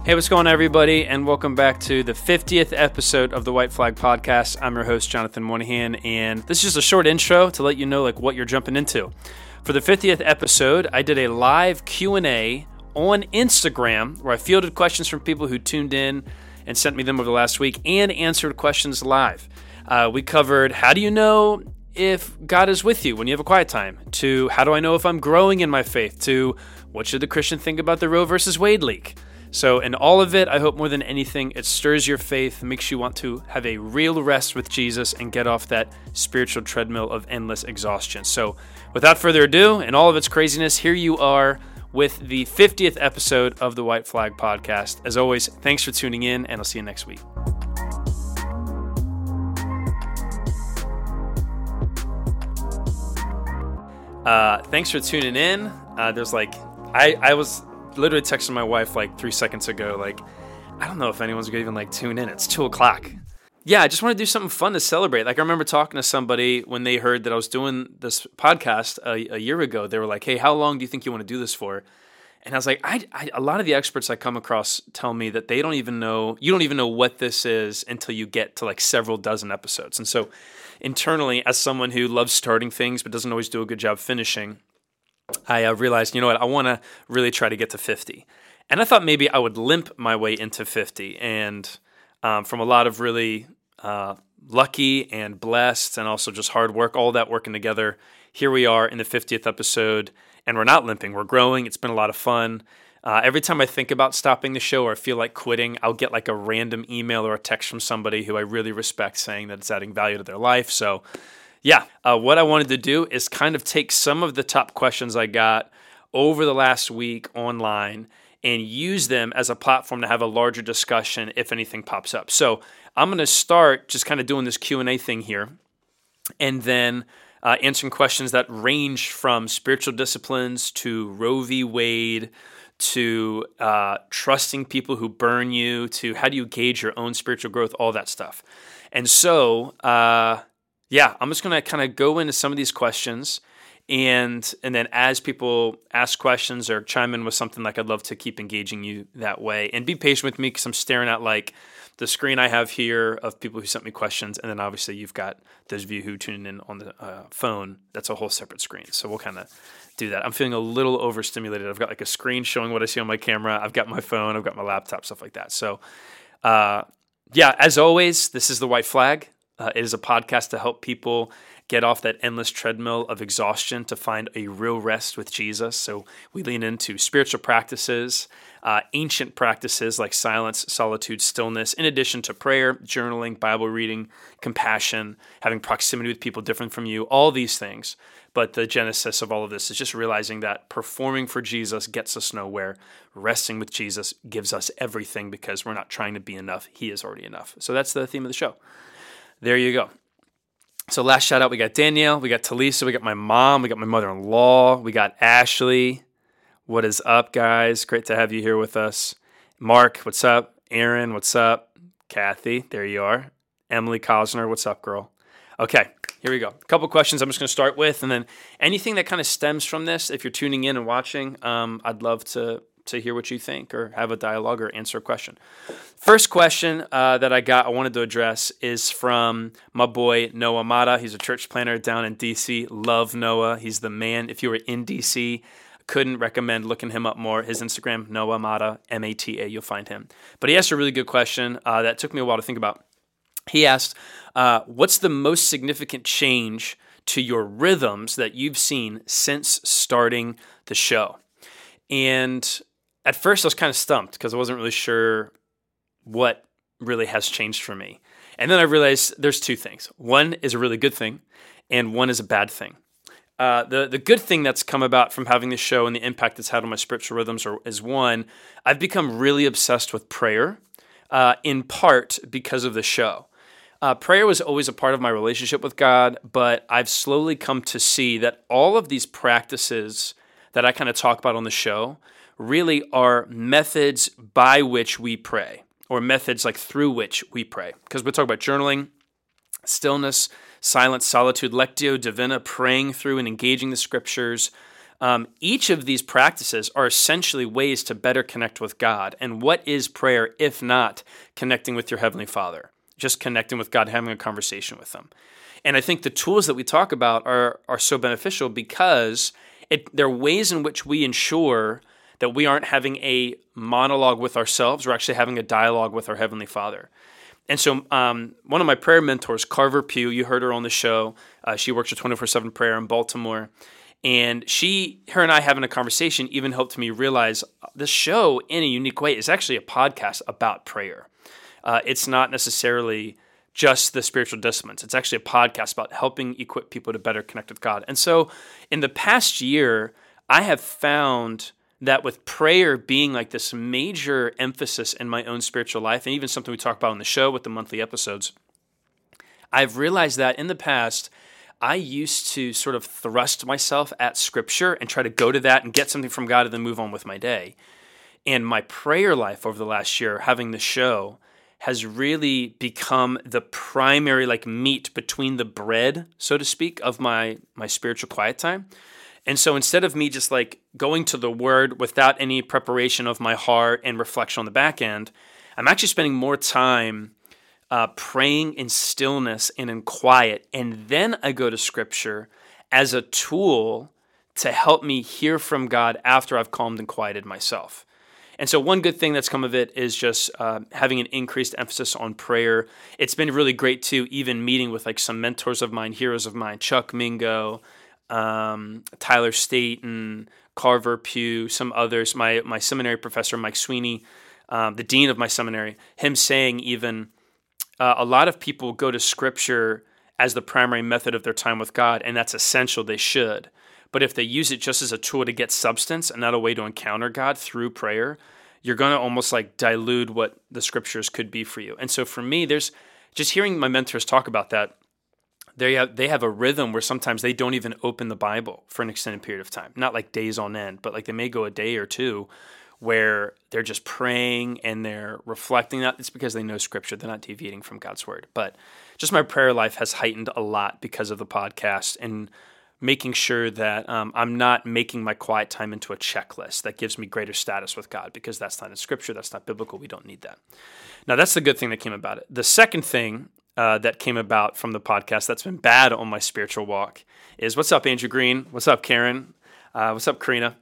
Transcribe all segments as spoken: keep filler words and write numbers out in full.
Hey, what's going on, everybody, and welcome back to the fiftieth episode of the White Flag Podcast. I'm your host, Jonathan Moynihan, and this is just a short intro to let you know like what you're jumping into. For the fiftieth episode, I did a live Q and A on Instagram where I fielded questions from people who tuned in and sent me them over the last week and answered questions live. Uh, we covered how do you know if God is with you when you have a quiet time, to how do I know if I'm growing in my faith, to what should the Christian think about the Roe versus Wade leak. So in all of it, I hope more than anything, it stirs your faith, makes you want to have a real rest with Jesus and get off that spiritual treadmill of endless exhaustion. So without further ado, and all of its craziness, here you are with the fiftieth episode of the White Flag Podcast. As always, thanks for tuning in, and I'll see you next week. Uh, thanks for tuning in. Uh, there's like, I, I was... literally texted my wife like three seconds ago, like, I don't know if anyone's gonna even like tune in. It's two o'clock. Yeah, I just want to do something fun to celebrate. Like, I remember talking to somebody when they heard that I was doing this podcast a, a year ago. They were like, hey, how long do you think you want to do this for? And I was like, I, I, a lot of the experts I come across tell me that they don't even know, you don't even know what this is until you get to like several dozen episodes. And so internally, as someone who loves starting things but doesn't always do a good job finishing, I uh, realized, you know what, I want to really try to get to fifty. And I thought maybe I would limp my way into fifty. And um, from a lot of really uh, lucky and blessed and also just hard work, all that working together, here we are in the fiftieth episode. And we're not limping, we're growing. It's been a lot of fun. Uh, every time I think about stopping the show or I feel like quitting, I'll get like a random email or a text from somebody who I really respect saying that it's adding value to their life. So Yeah, uh, what I wanted to do is kind of take some of the top questions I got over the last week online and use them as a platform to have a larger discussion if anything pops up. So I'm going to start just kind of doing this Q and A thing here, and then uh, answering questions that range from spiritual disciplines to Roe v. Wade to uh, trusting people who burn you to how do you gauge your own spiritual growth, all that stuff. And so... Uh, Yeah, I'm just going to kind of go into some of these questions, and and then as people ask questions or chime in with something, like I'd love to keep engaging you that way. And be patient with me because I'm staring at like the screen I have here of people who sent me questions, and then obviously you've got those of you who tune in on the uh, phone. That's a whole separate screen, so we'll kind of do that. I'm feeling a little overstimulated. I've got like a screen showing what I see on my camera. I've got my phone. I've got my laptop, stuff like that. So uh, yeah, as always, this is the White Flag. Uh, it is a podcast to help people get off that endless treadmill of exhaustion to find a real rest with Jesus. So we lean into spiritual practices, uh, ancient practices like silence, solitude, stillness, in addition to prayer, journaling, Bible reading, compassion, having proximity with people different from you, all these things. But the genesis of all of this is just realizing that performing for Jesus gets us nowhere. Resting with Jesus gives us everything because we're not trying to be enough. He is already enough. So that's the theme of the show. There you go. So last shout out, we got Danielle, we got Talisa, we got my mom, we got my mother-in-law, we got Ashley. What is up, guys? Great to have you here with us. Mark, what's up? Aaron, what's up? Kathy, there you are. Emily Cosner, what's up, girl? Okay, here we go. A couple questions I'm just going to start with, and then anything that kind of stems from this, if you're tuning in and watching, um, I'd love to to hear what you think or have a dialogue or answer a question. First question uh, that I got, I wanted to address is from my boy, Noah Mata. He's a church planner down in D C. Love Noah. He's the man. If you were in D C, couldn't recommend looking him up more. His Instagram, Noah Mata, M A T A, you'll find him. But he asked a really good question uh, that took me a while to think about. He asked, uh, what's the most significant change to your rhythms that you've seen since starting the show? And at first, I was kind of stumped because I wasn't really sure what really has changed for me. And then I realized there's two things. One is a really good thing, and one is a bad thing. Uh, the, the good thing that's come about from having this show and the impact it's had on my spiritual rhythms are, is one, I've become really obsessed with prayer, uh, in part because of the show. Uh, prayer was always a part of my relationship with God, but I've slowly come to see that all of these practices that I kind of talk about on the show really are methods by which we pray, or methods like through which we pray. Because we talk about journaling, stillness, silence, solitude, lectio divina, praying through and engaging the scriptures, Um, each of these practices are essentially ways to better connect with God. And what is prayer if not connecting with your Heavenly Father? Just connecting with God, having a conversation with Him. And I think the tools that we talk about are are so beneficial because it, they're ways in which we ensure that we aren't having a monologue with ourselves. We're actually having a dialogue with our Heavenly Father. And so um, one of my prayer mentors, Carver Pugh, you heard her on the show. Uh, she works with twenty-four seven Prayer in Baltimore. And she, her and I having a conversation even helped me realize this show, in a unique way, is actually a podcast about prayer. Uh, it's not necessarily just the spiritual disciplines. It's actually a podcast about helping equip people to better connect with God. And so in the past year, I have found that with prayer being like this major emphasis in my own spiritual life, and even something we talk about on the show with the monthly episodes, I've realized that in the past, I used to sort of thrust myself at Scripture and try to go to that and get something from God and then move on with my day. And my prayer life over the last year, having the show, has really become the primary like meat between the bread, so to speak, of my my spiritual quiet time. And so instead of me just like going to the Word without any preparation of my heart and reflection on the back end, I'm actually spending more time uh, praying in stillness and in quiet. And then I go to Scripture as a tool to help me hear from God after I've calmed and quieted myself. And so one good thing that's come of it is just uh, having an increased emphasis on prayer. It's been really great too, even meeting with like some mentors of mine, heroes of mine, Chuck Mingo, um, Tyler Staton, Carver Pugh, some others, my my seminary professor, Mike Sweeney, um, the dean of my seminary, him saying even uh, a lot of people go to Scripture as the primary method of their time with God, and that's essential, they should. But if they use it just as a tool to get substance and not a way to encounter God through prayer, you're going to almost like dilute what the Scriptures could be for you. And so for me, there's just hearing my mentors talk about that. They have, they have a rhythm where sometimes they don't even open the Bible for an extended period of time. Not like days on end, but like they may go a day or two where they're just praying and they're reflecting. That it's because they know Scripture. They're not deviating from God's Word. But just my prayer life has heightened a lot because of the podcast and making sure that um, I'm not making my quiet time into a checklist that gives me greater status with God, because that's not in Scripture, that's not biblical, we don't need that. Now, that's the good thing that came about it. The second thing uh, that came about from the podcast that's been bad on my spiritual walk is, what's up, Andrew Green? What's up, Karen? Uh, what's up, Karina?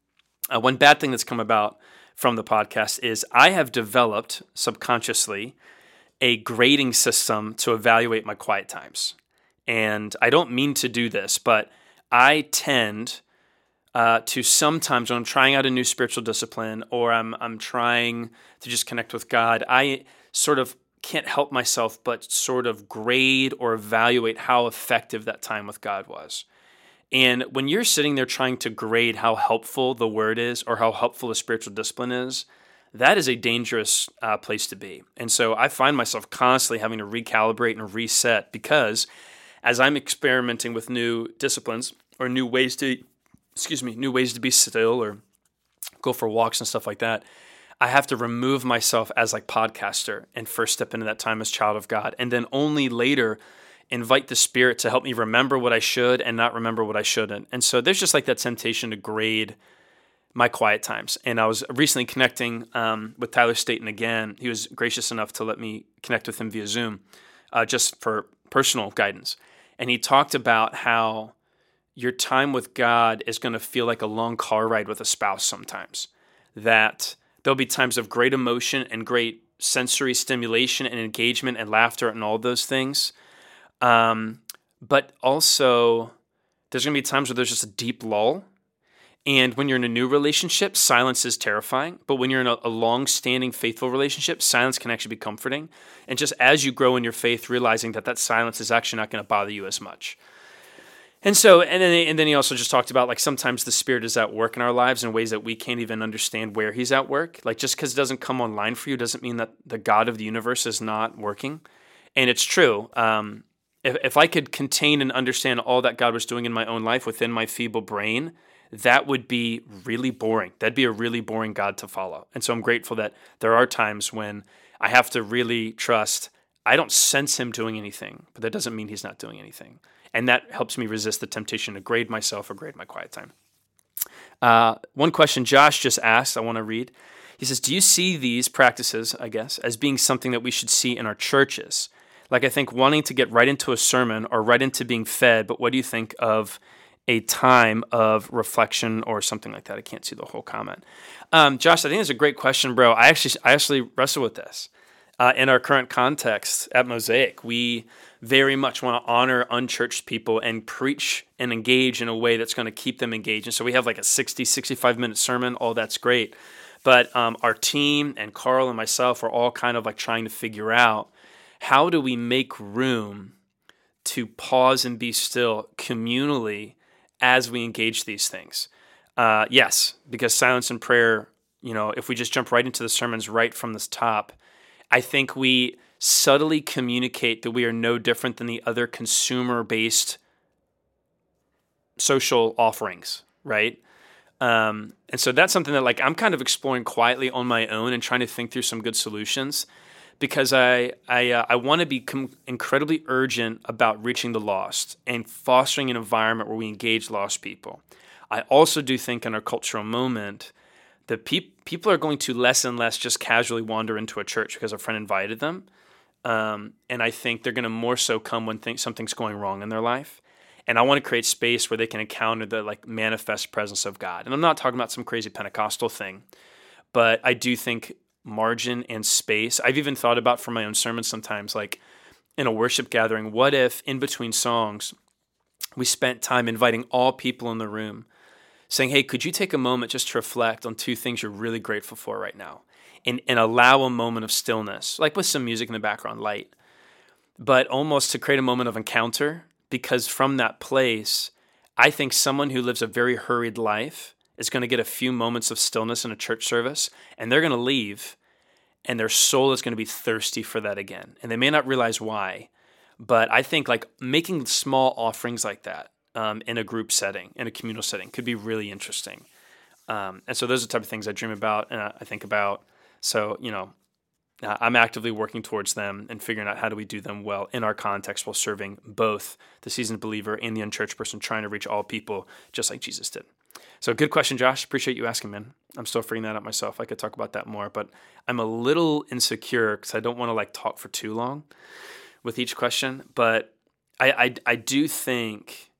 Uh, one bad thing that's come about from the podcast is I have developed subconsciously a grading system to evaluate my quiet times. And I don't mean to do this, but I tend uh, to sometimes when I'm trying out a new spiritual discipline or I'm I'm trying to just connect with God, I sort of can't help myself but sort of grade or evaluate how effective that time with God was. And when you're sitting there trying to grade how helpful the Word is or how helpful a spiritual discipline is, that is a dangerous uh, place to be. And so I find myself constantly having to recalibrate and reset, because as I'm experimenting with new disciplines or new ways to, excuse me, new ways to be still or go for walks and stuff like that, I have to remove myself as like podcaster and first step into that time as child of God, and then only later invite the Spirit to help me remember what I should and not remember what I shouldn't. And so there's just like that temptation to grade my quiet times. And I was recently connecting um, with Tyler Staton again. He was gracious enough to let me connect with him via Zoom uh, just for personal guidance. And he talked about how your time with God is going to feel like a long car ride with a spouse sometimes. That there'll be times of great emotion and great sensory stimulation and engagement and laughter and all those things. Um, but also, there's going to be times where there's just a deep lull. And when you're in a new relationship, silence is terrifying. But when you're in a, a long-standing, faithful relationship, silence can actually be comforting. And just as you grow in your faith, realizing that that silence is actually not going to bother you as much. And so, and then, and then he also just talked about like sometimes the Spirit is at work in our lives in ways that we can't even understand where He's at work. Like just because it doesn't come online for you doesn't mean that the God of the universe is not working. And it's true. Um, if, if I could contain and understand all that God was doing in my own life within my feeble brain, that would be really boring. That'd be a really boring God to follow. And so I'm grateful that there are times when I have to really trust. I don't sense Him doing anything, but that doesn't mean He's not doing anything. And that helps me resist the temptation to grade myself or grade my quiet time. Uh, one question Josh just asked, I want to read. He says, do you see these practices, I guess, as being something that we should see in our churches? Like, I think wanting to get right into a sermon or right into being fed, but what do you think of a time of reflection or something like that? I can't see the whole comment. Um, Josh, I think it's a great question, bro. I actually I actually wrestle with this. Uh, in our current context at Mosaic, we very much want to honor unchurched people and preach and engage in a way that's going to keep them engaged. And so we have like a sixty, sixty-five minute sermon. Oh, that's great. But um, our team and Carl and myself are all kind of like trying to figure out, how do we make room to pause and be still communally as we engage these things? Uh, yes, because silence and prayer, you know, if we just jump right into the sermons right from this top, I think we subtly communicate that we are no different than the other consumer-based social offerings, right? Um, and so that's something that like I'm kind of exploring quietly on my own and trying to think through some good solutions, because I I, uh, I want to be com- incredibly urgent about reaching the lost and fostering an environment where we engage lost people. I also do think in our cultural moment that pe- people are going to less and less just casually wander into a church because a friend invited them. Um, and I think they're going to more so come when th- something's going wrong in their life. And I want to create space where they can encounter the like manifest presence of God. And I'm not talking about some crazy Pentecostal thing, but I do think margin and space. I've even thought about for my own sermons sometimes, like in a worship gathering, what if in between songs, we spent time inviting all people in the room, saying, hey, could you take a moment just to reflect on two things you're really grateful for right now? And, and allow a moment of stillness, like with some music in the background, light, but almost to create a moment of encounter, because from that place, I think someone who lives a very hurried life is going to get a few moments of stillness in a church service, and they're going to leave, and their soul is going to be thirsty for that again. And they may not realize why, but I think like making small offerings like that um, in a group setting, in a communal setting, could be really interesting. Um, and so those are the type of things I dream about and I think about. So, you know, uh, I'm actively working towards them and figuring out how do we do them well in our context while serving both the seasoned believer and the unchurched person, trying to reach all people just like Jesus did. So good question, Josh. Appreciate you asking, man. I'm still figuring that out myself. I could talk about that more, but I'm a little insecure because I don't want to like talk for too long with each question. But I, I, I do think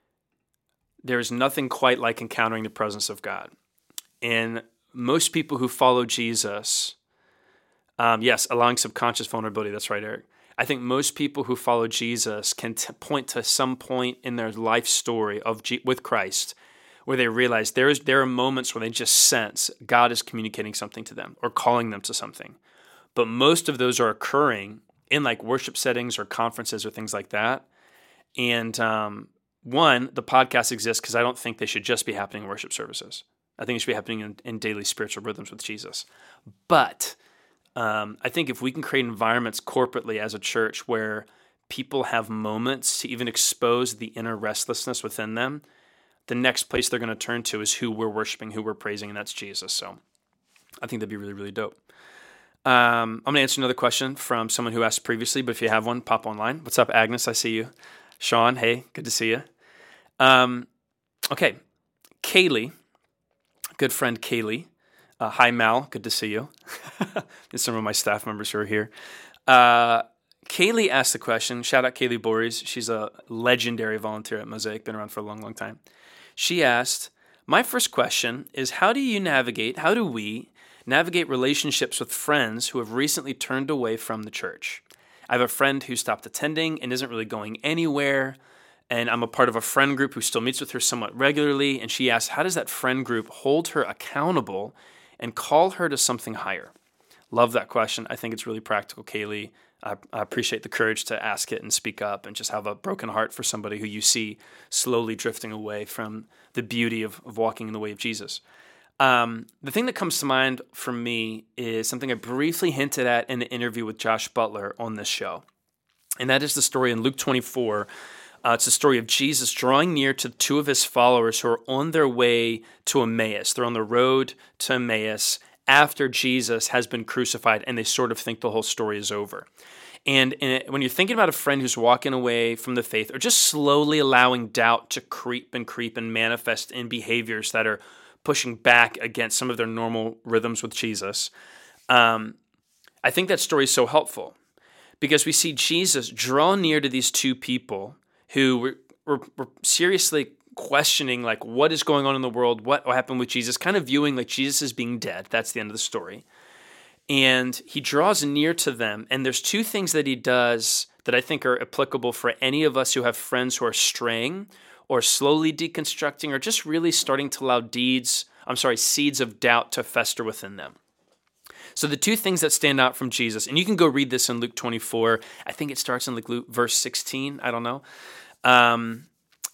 there's nothing quite like encountering the presence of God. And most people who follow Jesus, um, yes, allowing subconscious vulnerability. That's right, Eric. I think most people who follow Jesus can t- point to some point in their life story of G- with Christ where they realize there is there are moments where they just sense God is communicating something to them or calling them to something. But most of those are occurring in like worship settings or conferences or things like that. And um, one, the podcast exists because I don't think they should just be happening in worship services. I think it should be happening in, in daily spiritual rhythms with Jesus. But um, I think if we can create environments corporately as a church where people have moments to even expose the inner restlessness within them, the next place they're going to turn to is who we're worshiping, who we're praising, and that's Jesus. So I think that'd be really, really dope. Um, I'm going to answer another question from someone who asked previously, but if you have one, pop online. What's up, Agnes? I see you. Sean, hey, good to see you. Um, okay, Kaylee. Good friend Kaylee. Uh, hi, Mal. Good to see you. There's some of my staff members who are here. Uh, Kaylee asked the question. Shout out Kaylee Boris. She's a legendary volunteer at Mosaic. Been around for a long, long time. She asked, my first question is, how do you navigate, how do we navigate relationships with friends who have recently turned away from the church? I have a friend who stopped attending and isn't really going anywhere. And I'm a part of a friend group who still meets with her somewhat regularly. And she asked, how does that friend group hold her accountable and call her to something higher? Love that question. I think it's really practical, Kaylee. I, I appreciate the courage to ask it and speak up and just have a broken heart for somebody who you see slowly drifting away from the beauty of, of walking in the way of Jesus. Um, the thing that comes to mind for me is something I briefly hinted at in the interview with Josh Butler on this show. And that is the story in Luke twenty-four. Uh, it's the story of Jesus drawing near to two of his followers who are on their way to Emmaus. They're on the road to Emmaus after Jesus has been crucified, and they sort of think the whole story is over. And, and it, when you're thinking about a friend who's walking away from the faith or just slowly allowing doubt to creep and creep and manifest in behaviors that are pushing back against some of their normal rhythms with Jesus. Um, I think that story is so helpful because we see Jesus draw near to these two people who were, were, were seriously questioning, like, what is going on in the world, what happened with Jesus, kind of viewing like Jesus is being dead. That's the end of the story. And he draws near to them, and there's two things that he does that I think are applicable for any of us who have friends who are straying or slowly deconstructing or just really starting to allow deeds, I'm sorry, seeds of doubt to fester within them. So the two things that stand out from Jesus, and you can go read this in Luke twenty-four. I think it starts in like Luke verse sixteen. I don't know. Um,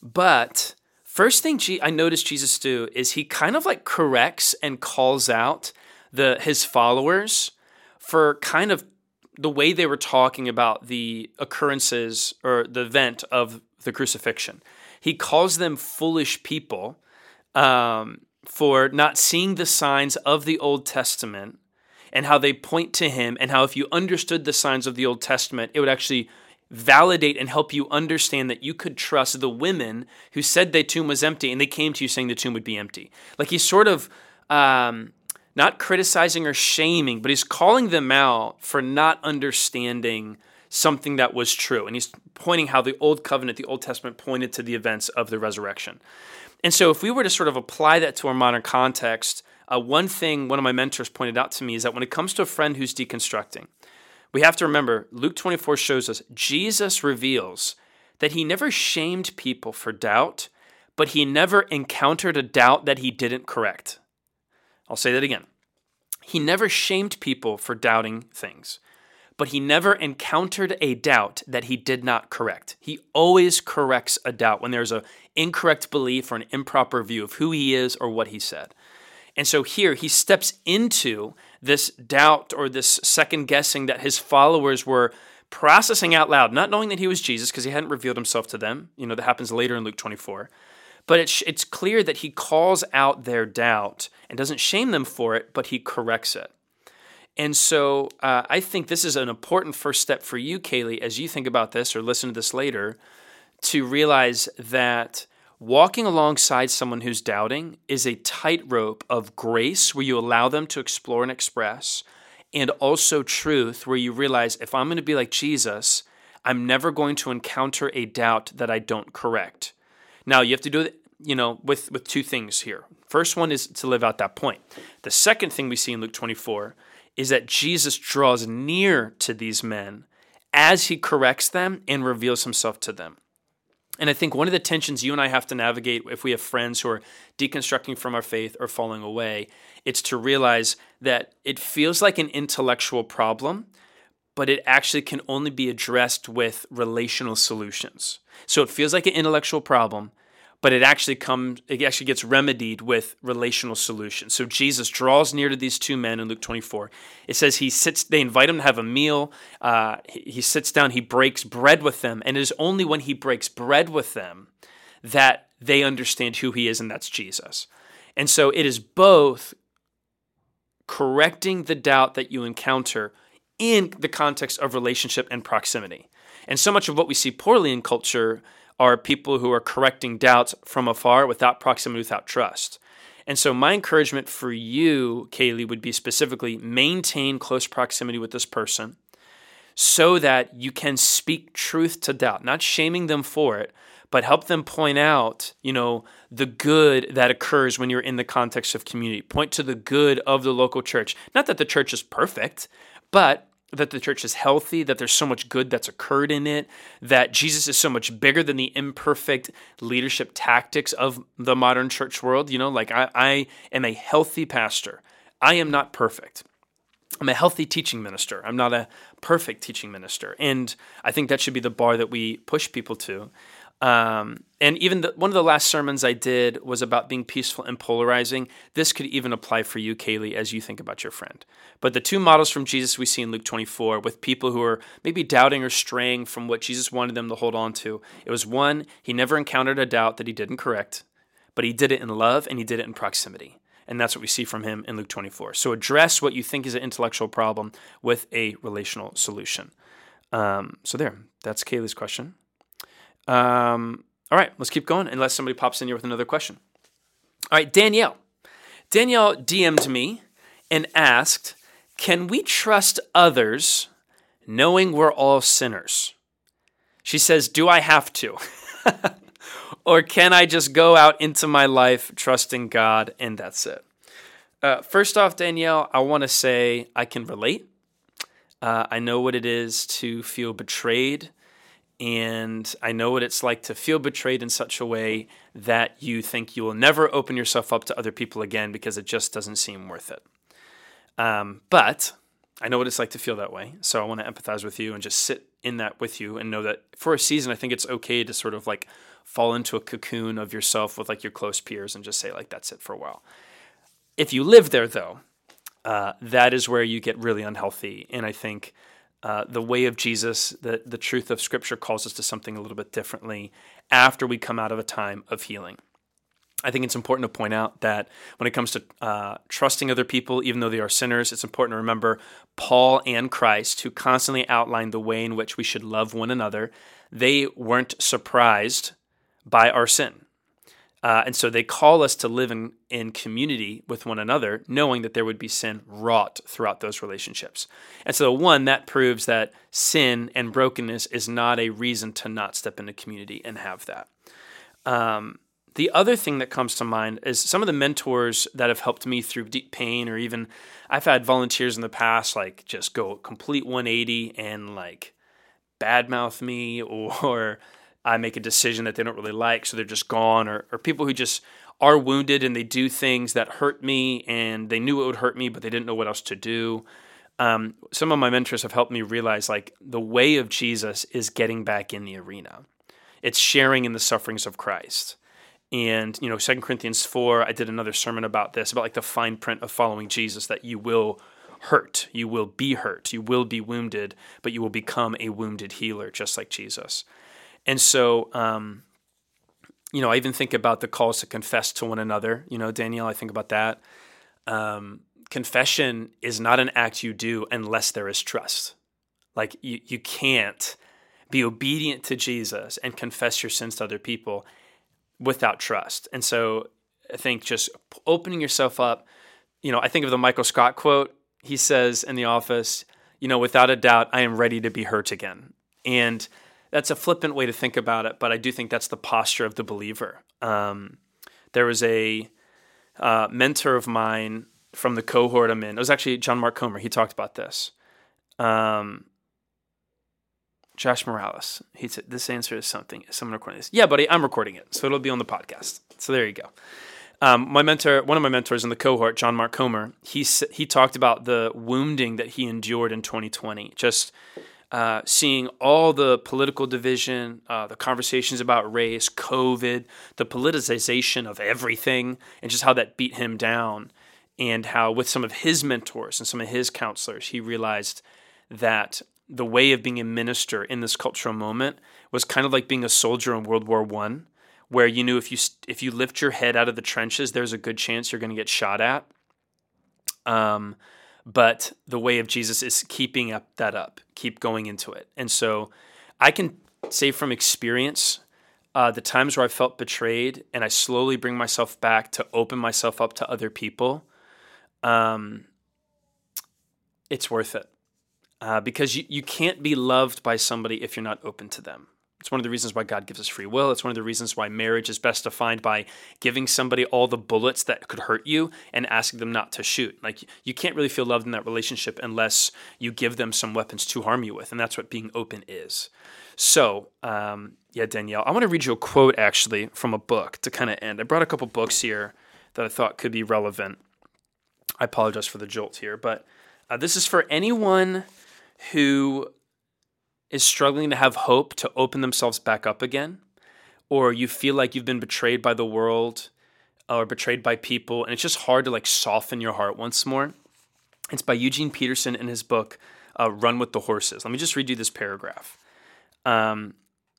but first thing I noticed Jesus do is he kind of like corrects and calls out the his followers for kind of the way they were talking about the occurrences or the event of the crucifixion. He calls them foolish people um, for not seeing the signs of the Old Testament and how they point to him, and how if you understood the signs of the Old Testament, it would actually validate and help you understand that you could trust the women who said the tomb was empty, and they came to you saying the tomb would be empty. Like he's sort of um, not criticizing or shaming, but he's calling them out for not understanding something that was true. And he's pointing how the Old Covenant, the Old Testament, pointed to the events of the resurrection. And so if we were to sort of apply that to our modern context, uh, one thing one of my mentors pointed out to me is that when it comes to a friend who's deconstructing, we have to remember Luke twenty-four shows us Jesus reveals that he never shamed people for doubt, but he never encountered a doubt that he didn't correct. I'll say that again. He never shamed people for doubting things, but he never encountered a doubt that he did not correct. He always corrects a doubt when there's an incorrect belief or an improper view of who he is or what he said. And so here he steps into this doubt or this second guessing that his followers were processing out loud, not knowing that he was Jesus because he hadn't revealed himself to them. You know, that happens later in Luke twenty-four. But it's, it's clear that he calls out their doubt and doesn't shame them for it, but he corrects it. And so uh, I think this is an important first step for you, Kaylee, as you think about this or listen to this later, to realize that walking alongside someone who's doubting is a tightrope of grace where you allow them to explore and express, and also truth where you realize if I'm going to be like Jesus, I'm never going to encounter a doubt that I don't correct. Now, you have to do it, you know, with, with two things here. First one is to live out that point. The second thing we see in Luke twenty-four is that Jesus draws near to these men as he corrects them and reveals himself to them. And I think one of the tensions you and I have to navigate if we have friends who are deconstructing from our faith or falling away, it's to realize that it feels like an intellectual problem, but it actually can only be addressed with relational solutions. So it feels like an intellectual problem, but it actually comes, it actually gets remedied with relational solutions. So Jesus draws near to these two men in Luke twenty-four. It says he sits, they invite him to have a meal. Uh, he, he sits down, he breaks bread with them, and it is only when he breaks bread with them that they understand who he is, and that's Jesus. And so it is both correcting the doubt that you encounter in the context of relationship and proximity. And so much of what we see poorly in culture are people who are correcting doubts from afar without proximity, without trust. And so my encouragement for you, Kaylee, would be specifically maintain close proximity with this person so that you can speak truth to doubt, not shaming them for it, but help them point out, you know, the good that occurs when you're in the context of community. Point to the good of the local church. Not that the church is perfect, but that the church is healthy, that there's so much good that's occurred in it, that Jesus is so much bigger than the imperfect leadership tactics of the modern church world. You know, like I, I am a healthy pastor. I am not perfect. I'm a healthy teaching minister. I'm not a perfect teaching minister. And I think that should be the bar that we push people to. Um, and even the, one of the last sermons I did was about being peaceful and polarizing. This could even apply for you, Kaylee, as you think about your friend. But the two models from Jesus we see in Luke twenty-four with people who are maybe doubting or straying from what Jesus wanted them to hold on to. It was one, he never encountered a doubt that he didn't correct, but he did it in love and he did it in proximity. And that's what we see from him in Luke twenty-four. So address what you think is an intellectual problem with a relational solution. Um, so there, that's Kaylee's question. Um, all right, let's keep going unless somebody pops in here with another question. All right, Danielle. Danielle D M'd me and asked, can we trust others knowing we're all sinners? She says, do I have to? Or can I just go out into my life trusting God and that's it? Uh, first off, Danielle, I want to say I can relate. Uh, I know what it is to feel betrayed, and I know what it's like to feel betrayed in such a way that you think you will never open yourself up to other people again because it just doesn't seem worth it. Um, but I know what it's like to feel that way, so I want to empathize with you and just sit in that with you and know that for a season, I think it's okay to sort of like fall into a cocoon of yourself with like your close peers and just say like, that's it for a while. If you live there though, uh, that is where you get really unhealthy. And I think uh, the way of Jesus, the, the truth of Scripture calls us to something a little bit differently after we come out of a time of healing. I think it's important to point out that when it comes to uh, trusting other people, even though they are sinners, it's important to remember Paul and Christ, who constantly outlined the way in which we should love one another. They weren't surprised by our sin. Uh, and so they call us to live in, in community with one another, knowing that there would be sin wrought throughout those relationships. And so, one, that proves that sin and brokenness is not a reason to not step into community and have that. Um, the other thing that comes to mind is some of the mentors that have helped me through deep pain, or even I've had volunteers in the past like just go complete one eighty and like badmouth me, or I make a decision that they don't really like, so they're just gone, or, or people who just are wounded and they do things that hurt me and they knew it would hurt me, but they didn't know what else to do. Um, some of my mentors have helped me realize like the way of Jesus is getting back in the arena. It's sharing in the sufferings of Christ. And, you know, Second Corinthians four, I did another sermon about this, about like the fine print of following Jesus, that you will hurt, you will be hurt, you will be wounded, but you will become a wounded healer, just like Jesus. And so, um, you know, I even think about the calls to confess to one another. You know, Danielle, I think about that. Um, confession is not an act you do unless there is trust. Like you, you can't be obedient to Jesus and confess your sins to other people without trust. And so I think just opening yourself up, you know, I think of the Michael Scott quote. He says in The Office, you know, without a doubt, I am ready to be hurt again. And that's a flippant way to think about it, but I do think that's the posture of the believer. Um, there was a uh, mentor of mine from the cohort I'm in. It was actually John Mark Comer. He talked about this. Um, Josh Morales. He said, this answer is something. Is someone recording this? Yeah, buddy, I'm recording it, so it'll be on the podcast. So there you go. Um, my mentor, one of my mentors in the cohort, John Mark Comer, he he talked about the wounding that he endured in twenty twenty. Just uh, seeing all the political division, uh, the conversations about race, COVID, the politicization of everything, and just how that beat him down. And how with some of his mentors and some of his counselors, he realized that the way of being a minister in this cultural moment was kind of like being a soldier in World War One, where you knew if you if you lift your head out of the trenches, there's a good chance you're going to get shot at. Um, but the way of Jesus is keeping up that up, keep going into it. And so I can say from experience, uh, the times where I felt betrayed and I slowly bring myself back to open myself up to other people, um, it's worth it. Uh, because you, you can't be loved by somebody if you're not open to them. It's one of the reasons why God gives us free will. It's one of the reasons why marriage is best defined by giving somebody all the bullets that could hurt you and asking them not to shoot. Like, you can't really feel loved in that relationship unless you give them some weapons to harm you with, and that's what being open is. So, um, yeah, Danielle, I want to read you a quote, actually, from a book to kind of end. I brought a couple books here that I thought could be relevant. I apologize for the jolt here, but uh, this is for anyone who is struggling to have hope to open themselves back up again, or you feel like you've been betrayed by the world or betrayed by people, and it's just hard to like soften your heart once more. It's by Eugene Peterson in his book, uh, Run with the Horses. Let me just read you this paragraph. Um,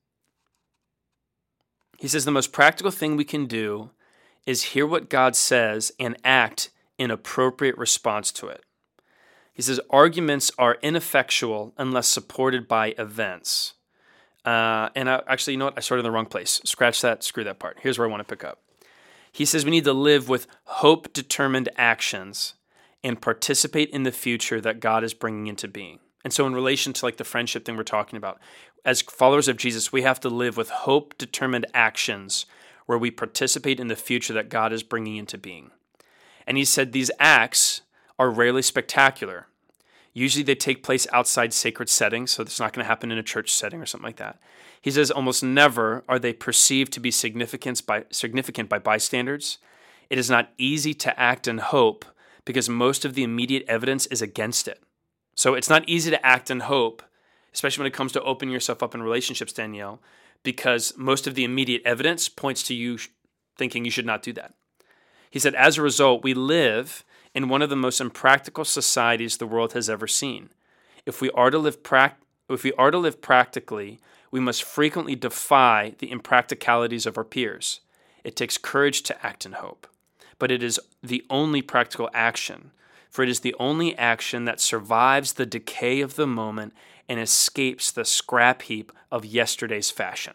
he says, the most practical thing we can do is hear what God says and act in appropriate response to it. He says, arguments are ineffectual unless supported by events. Uh, and I, actually, you know what? I started in the wrong place. Scratch that, screw that part. Here's where I want to pick up. He says we need to live with hope-determined actions and participate in the future that God is bringing into being. And so in relation to like the friendship thing we're talking about, as followers of Jesus, we have to live with hope-determined actions where we participate in the future that God is bringing into being. And he said these acts are rarely spectacular. Usually they take place outside sacred settings, so it's not going to happen in a church setting or something like that. He says almost never are they perceived to be significant by, significant by bystanders. It is not easy to act in hope because most of the immediate evidence is against it. So it's not easy to act in hope, especially when it comes to opening yourself up in relationships, Danielle, because most of the immediate evidence points to you thinking you should not do that. He said, as a result, we live in one of the most impractical societies the world has ever seen. If we are to live prac- if we are to live practically, we must frequently defy the impracticalities of our peers. It takes courage to act in hope, but it is the only practical action, for it is the only action that survives the decay of the moment and escapes the scrap heap of yesterday's fashion.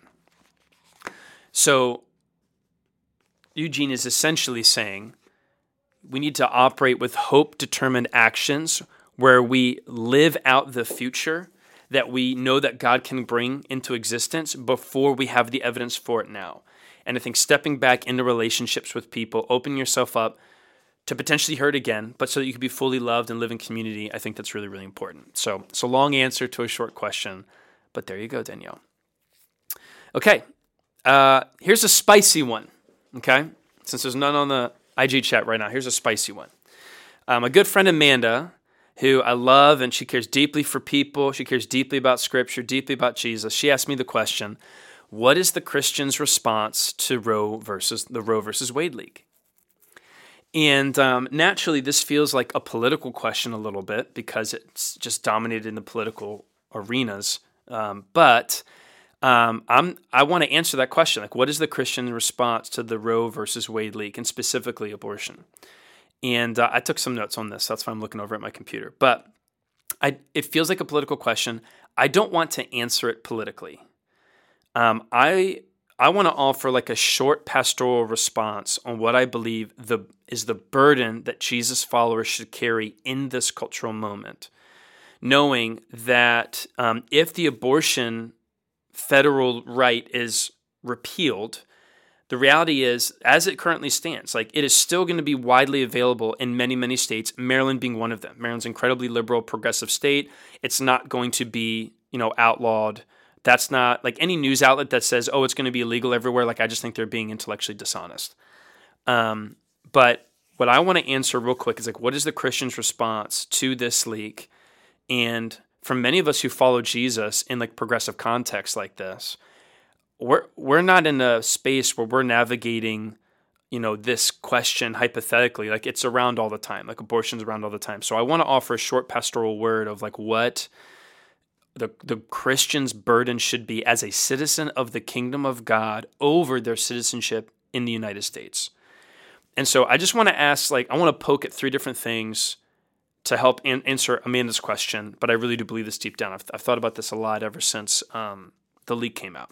So Eugene is essentially saying we need to operate with hope-determined actions where we live out the future that we know that God can bring into existence before we have the evidence for it now. And I think stepping back into relationships with people, opening yourself up to potentially hurt again, but so that you can be fully loved and live in community, I think that's really, really important. So it's a long answer to a short question, but there you go, Danielle. Okay, uh, here's a spicy one, okay? Since there's none on the I G chat right now, here's a spicy one. Um, a good friend, Amanda, who I love, and she cares deeply for people. She cares deeply about Scripture, deeply about Jesus. She asked me the question, what is the Christian's response to Roe versus the Roe versus Wade leak? And um, naturally, this feels like a political question a little bit because it's just dominated in the political arenas. Um, but um, I'm I want to answer that question. Like, what is the Christian response to the Roe versus Wade leak, and specifically abortion? And uh, I took some notes on this. That's why I'm looking over at my computer. But I, it feels like a political question. I don't want to answer it politically. Um, I I want to offer like a short pastoral response on what I believe the is the burden that Jesus followers should carry in this cultural moment, knowing that um, if the abortion federal right is repealed, the reality is, as it currently stands, like it is still going to be widely available in many, many states, Maryland being one of them. Maryland's an incredibly liberal, progressive state. It's not going to be, you know, outlawed. That's not like any news outlet that says, oh, it's going to be illegal everywhere. Like, I just think they're being intellectually dishonest. Um, but what I want to answer real quick is like, what is the Christian's response to this leak? And for many of us who follow Jesus in like progressive contexts like this, we're we're not in a space where we're navigating, you know, this question hypothetically. Like, it's around all the time. Like, abortion's around all the time. So I want to offer a short pastoral word of like what the the Christian's burden should be as a citizen of the kingdom of God over their citizenship in the United States. And so I just want to ask, like, I want to poke at three different things to help an- answer Amanda's question, but I really do believe this deep down. I've, I've thought about this a lot ever since um, the leak came out.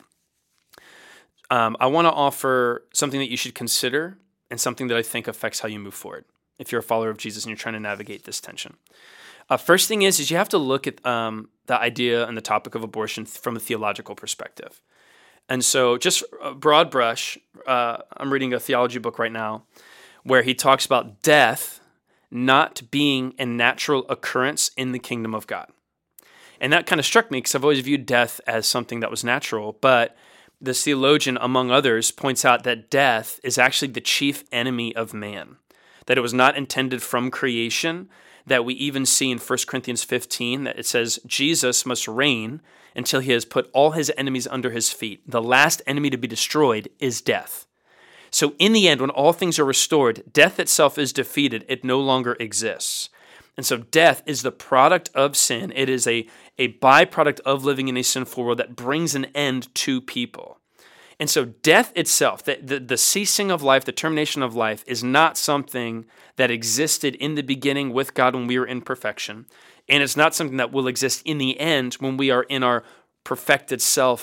Um, I want to offer something that you should consider and something that I think affects how you move forward if you're a follower of Jesus and you're trying to navigate this tension. Uh, first thing is, is you have to look at um, the idea and the topic of abortion from a theological perspective. And so just a broad brush, uh, I'm reading a theology book right now where he talks about death not being a natural occurrence in the kingdom of God. And that kind of struck me because I've always viewed death as something that was natural, but this theologian, among others, points out that death is actually the chief enemy of man, that it was not intended from creation, that we even see in First Corinthians fifteen that it says Jesus must reign until he has put all his enemies under his feet. The last enemy to be destroyed is death. So in the end, when all things are restored, death itself is defeated. It no longer exists. And so death is the product of sin. It is a, a byproduct of living in a sinful world that brings an end to people. And so death itself, the, the, the ceasing of life, the termination of life, is not something that existed in the beginning with God when we were in perfection. And it's not something that will exist in the end when we are in our perfected self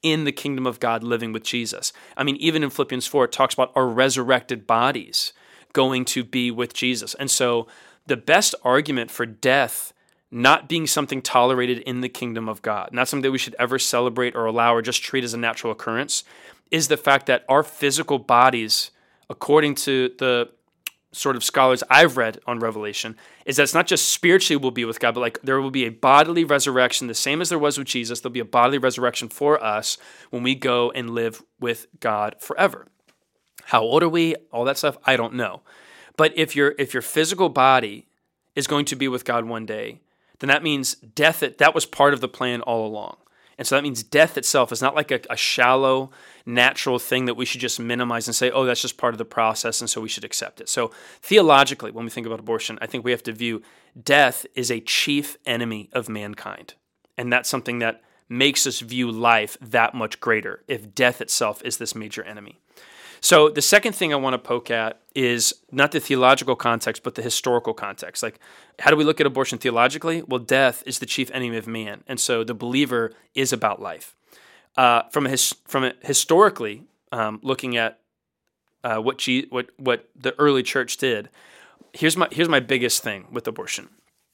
in the kingdom of God living with Jesus. I mean, even in Philippians four, it talks about our resurrected bodies going to be with Jesus. And so the best argument for death not being something tolerated in the kingdom of God, not something that we should ever celebrate or allow or just treat as a natural occurrence, is the fact that our physical bodies, according to the sort of scholars I've read on Revelation, is that it's not just spiritually we'll be with God, but like there will be a bodily resurrection, the same as there was with Jesus. There'll be a bodily resurrection for us when we go and live with God forever. How old are we? All that stuff, I don't know. But if your if your physical body is going to be with God one day, then that means death, that, that was part of the plan all along. And so that means death itself is not like a, a shallow, natural thing that we should just minimize and say, oh, that's just part of the process, and so we should accept it. So theologically, when we think about abortion, I think we have to view death is a chief enemy of mankind. And that's something that makes us view life that much greater, if death itself is this major enemy. So the second thing I want to poke at is not the theological context, but the historical context. Like, how do we look at abortion theologically? Well, death is the chief enemy of man, and so the believer is about life. Uh, from a his, from a, historically, um, looking at uh, what, G, what what the early church did, here's my here's my biggest thing with abortion.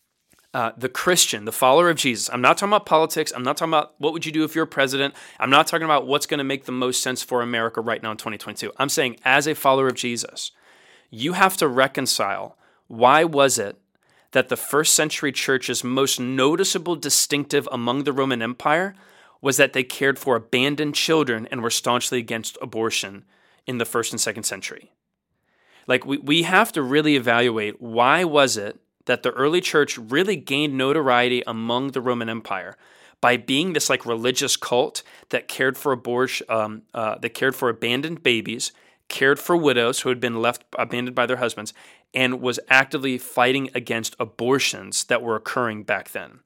Uh, the Christian, the follower of Jesus, I'm not talking about politics. I'm not talking about what would you do if you're president. I'm not talking about what's going to make the most sense for America right now in twenty twenty-two. I'm saying as a follower of Jesus, you have to reconcile why was it that the first century church's most noticeable distinctive among the Roman Empire was that they cared for abandoned children and were staunchly against abortion in the first and second century. Like we, we have to really evaluate why was it that the early church really gained notoriety among the Roman Empire by being this like religious cult that cared for abortion, um, uh, that cared for abandoned babies, cared for widows who had been left abandoned by their husbands, and was actively fighting against abortions that were occurring back then.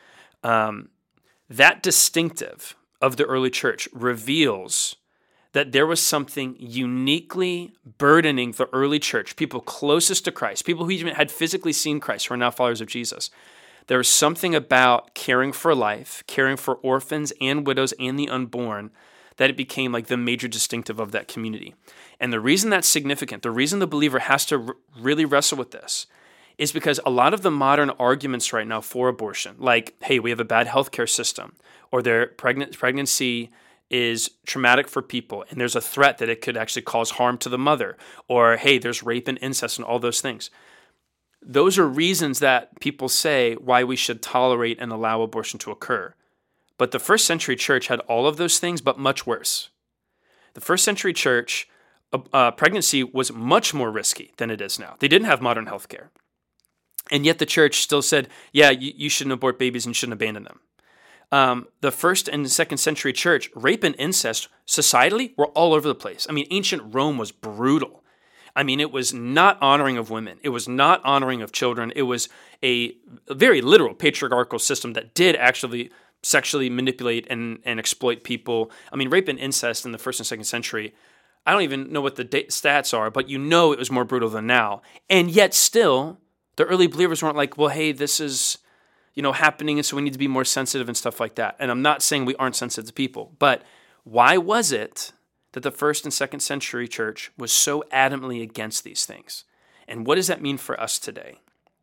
Um, that distinctive of the early church reveals that there was something uniquely burdening the early church, people closest to Christ, people who even had physically seen Christ, who are now followers of Jesus. There was something about caring for life, caring for orphans and widows and the unborn, that it became like the major distinctive of that community. And the reason that's significant, the reason the believer has to r- really wrestle with this, is because a lot of the modern arguments right now for abortion, like, hey, we have a bad healthcare system, or their pregnant pregnancy is traumatic for people, and there's a threat that it could actually cause harm to the mother, or hey, there's rape and incest and all those things. Those are reasons that people say why we should tolerate and allow abortion to occur. But the first century church had all of those things, but much worse. The first century church, uh, pregnancy was much more risky than it is now. They didn't have modern healthcare. And yet the church still said, yeah, you, you shouldn't abort babies and you shouldn't abandon them. Um, the first and second century church, rape and incest, societally, were all over the place. I mean, ancient Rome was brutal. I mean, it was not honoring of women. It was not honoring of children. It was a very literal patriarchal system that did actually sexually manipulate and, and exploit people. I mean, rape and incest in the first and second century, I don't even know what the da- stats are, but you know it was more brutal than now. And yet still, the early believers weren't like, well, hey, this is, you know, happening, and so we need to be more sensitive and stuff like that. And I'm not saying we aren't sensitive people, but why was it that the first and second century church was so adamantly against these things? And what does that mean for us today?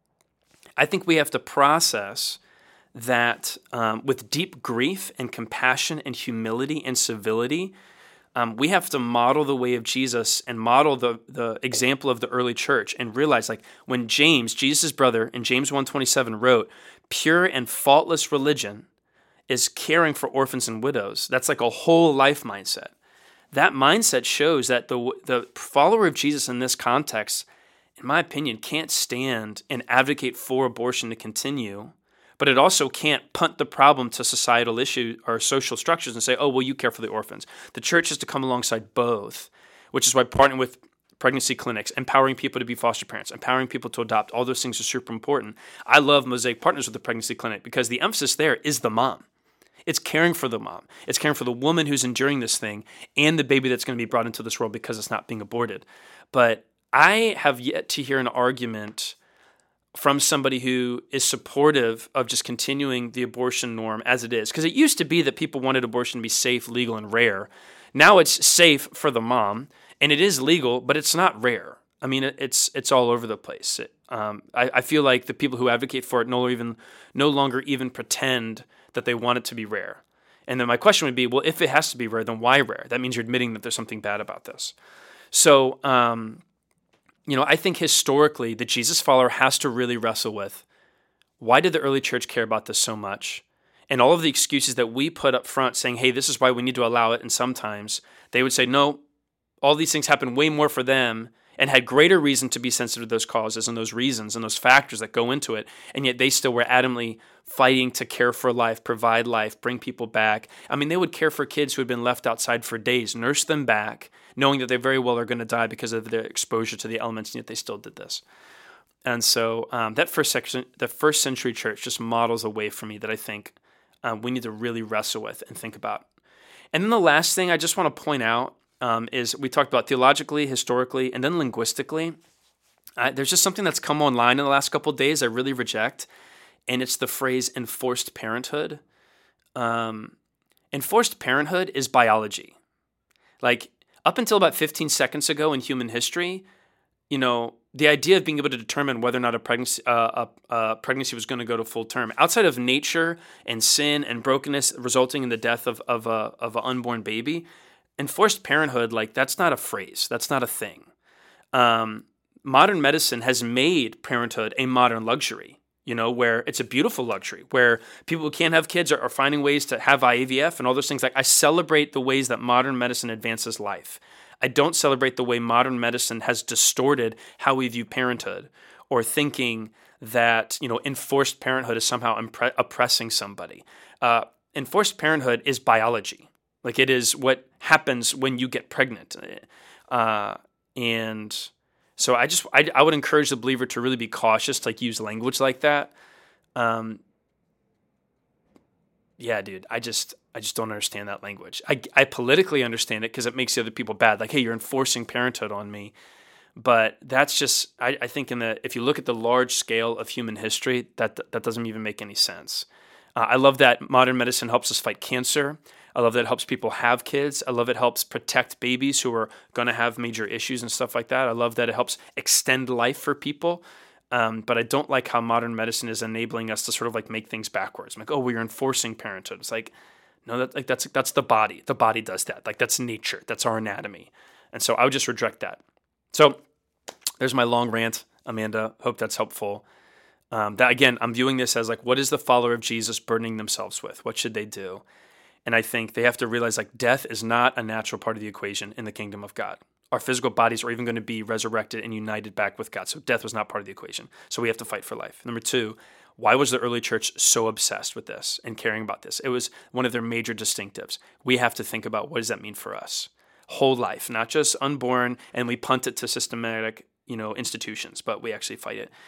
I think we have to process that um, with deep grief and compassion and humility and civility, um, we have to model the way of Jesus and model the, the example of the early church and realize, like, when James, Jesus' brother, in James one twenty-seven wrote, pure and faultless religion is caring for orphans and widows. That's like a whole life mindset. That mindset shows that the the follower of Jesus in this context, in my opinion, can't stand and advocate for abortion to continue, but it also can't punt the problem to societal issues or social structures and say, oh, well, you care for the orphans. The church has to come alongside both, which is why partnering with pregnancy clinics, empowering people to be foster parents, empowering people to adopt, all those things are super important. I love Mosaic Partners with the pregnancy clinic because the emphasis there is the mom. It's caring for the mom. It's caring for the woman who's enduring this thing and the baby that's going to be brought into this world because it's not being aborted. But I have yet to hear an argument from somebody who is supportive of just continuing the abortion norm as it is. Because it used to be that people wanted abortion to be safe, legal, and rare. Now it's safe for the mom, and it is legal, but it's not rare. I mean, it, it's it's all over the place. It, um, I, I feel like the people who advocate for it no even no longer even pretend that they want it to be rare. And then my question would be, well, if it has to be rare, then why rare? That means you're admitting that there's something bad about this. So, um, you know, I think historically the Jesus follower has to really wrestle with, why did the early church care about this so much? And all of the excuses that we put up front saying, hey, this is why we need to allow it. And sometimes they would say, no, all these things happen way more for them and had greater reason to be sensitive to those causes and those reasons and those factors that go into it. And yet they still were adamantly fighting to care for life, provide life, bring people back. I mean, they would care for kids who had been left outside for days, nurse them back, knowing that they very well are going to die because of their exposure to the elements, and yet they still did this. And so um, that first section, the first century church just models a way for me that I think um, we need to really wrestle with and think about. And then the last thing I just want to point out um, is we talked about theologically, historically, and then linguistically. Uh, there's just something that's come online in the last couple of days I really reject, and it's the phrase enforced parenthood. Um, enforced parenthood is biology. Like, up until about fifteen seconds ago in human history, you know, the idea of being able to determine whether or not a pregnancy, uh, a, a pregnancy was going to go to full term, outside of nature and sin and brokenness resulting in the death of of a of an unborn baby, enforced parenthood, like, that's not a phrase, that's not a thing. Um, modern medicine has made parenthood a modern luxury. You know, where it's a beautiful luxury, where people who can't have kids are, are finding ways to have I V F and all those things. Like, I celebrate the ways that modern medicine advances life. I don't celebrate the way modern medicine has distorted how we view parenthood, or thinking that, you know, enforced parenthood is somehow impre- oppressing somebody. Uh, enforced parenthood is biology. Like, it is what happens when you get pregnant. Uh, and... So I just I, I would encourage the believer to really be cautious to, like, use language like that. Um, yeah, dude, I just I just don't understand that language. I, I politically understand it because it makes the other people bad. Like, hey, you're enforcing parenthood on me. But that's just I, I think in the if you look at the large scale of human history, that that doesn't even make any sense. Uh, I love that modern medicine helps us fight cancer. I love that it helps people have kids. I love it helps protect babies who are going to have major issues and stuff like that. I love that it helps extend life for people. Um, but I don't like how modern medicine is enabling us to sort of like make things backwards. I'm like, oh, we're enforcing parenthood. It's like, no, that, like that's that's the body. The body does that. Like, that's nature. That's our anatomy. And so I would just reject that. So there's my long rant, Amanda. Hope that's helpful. Um, that again, I'm viewing this as like, what is the follower of Jesus burdening themselves with? What should they do? And I think they have to realize, like, death is not a natural part of the equation in the kingdom of God. Our physical bodies are even going to be resurrected and united back with God. So death was not part of the equation. So we have to fight for life. Number two, why was the early church so obsessed with this and caring about this? It was one of their major distinctives. We have to think about, what does that mean for us? Whole life, not just unborn, and we punt it to systematic, you know, institutions, but we actually fight it.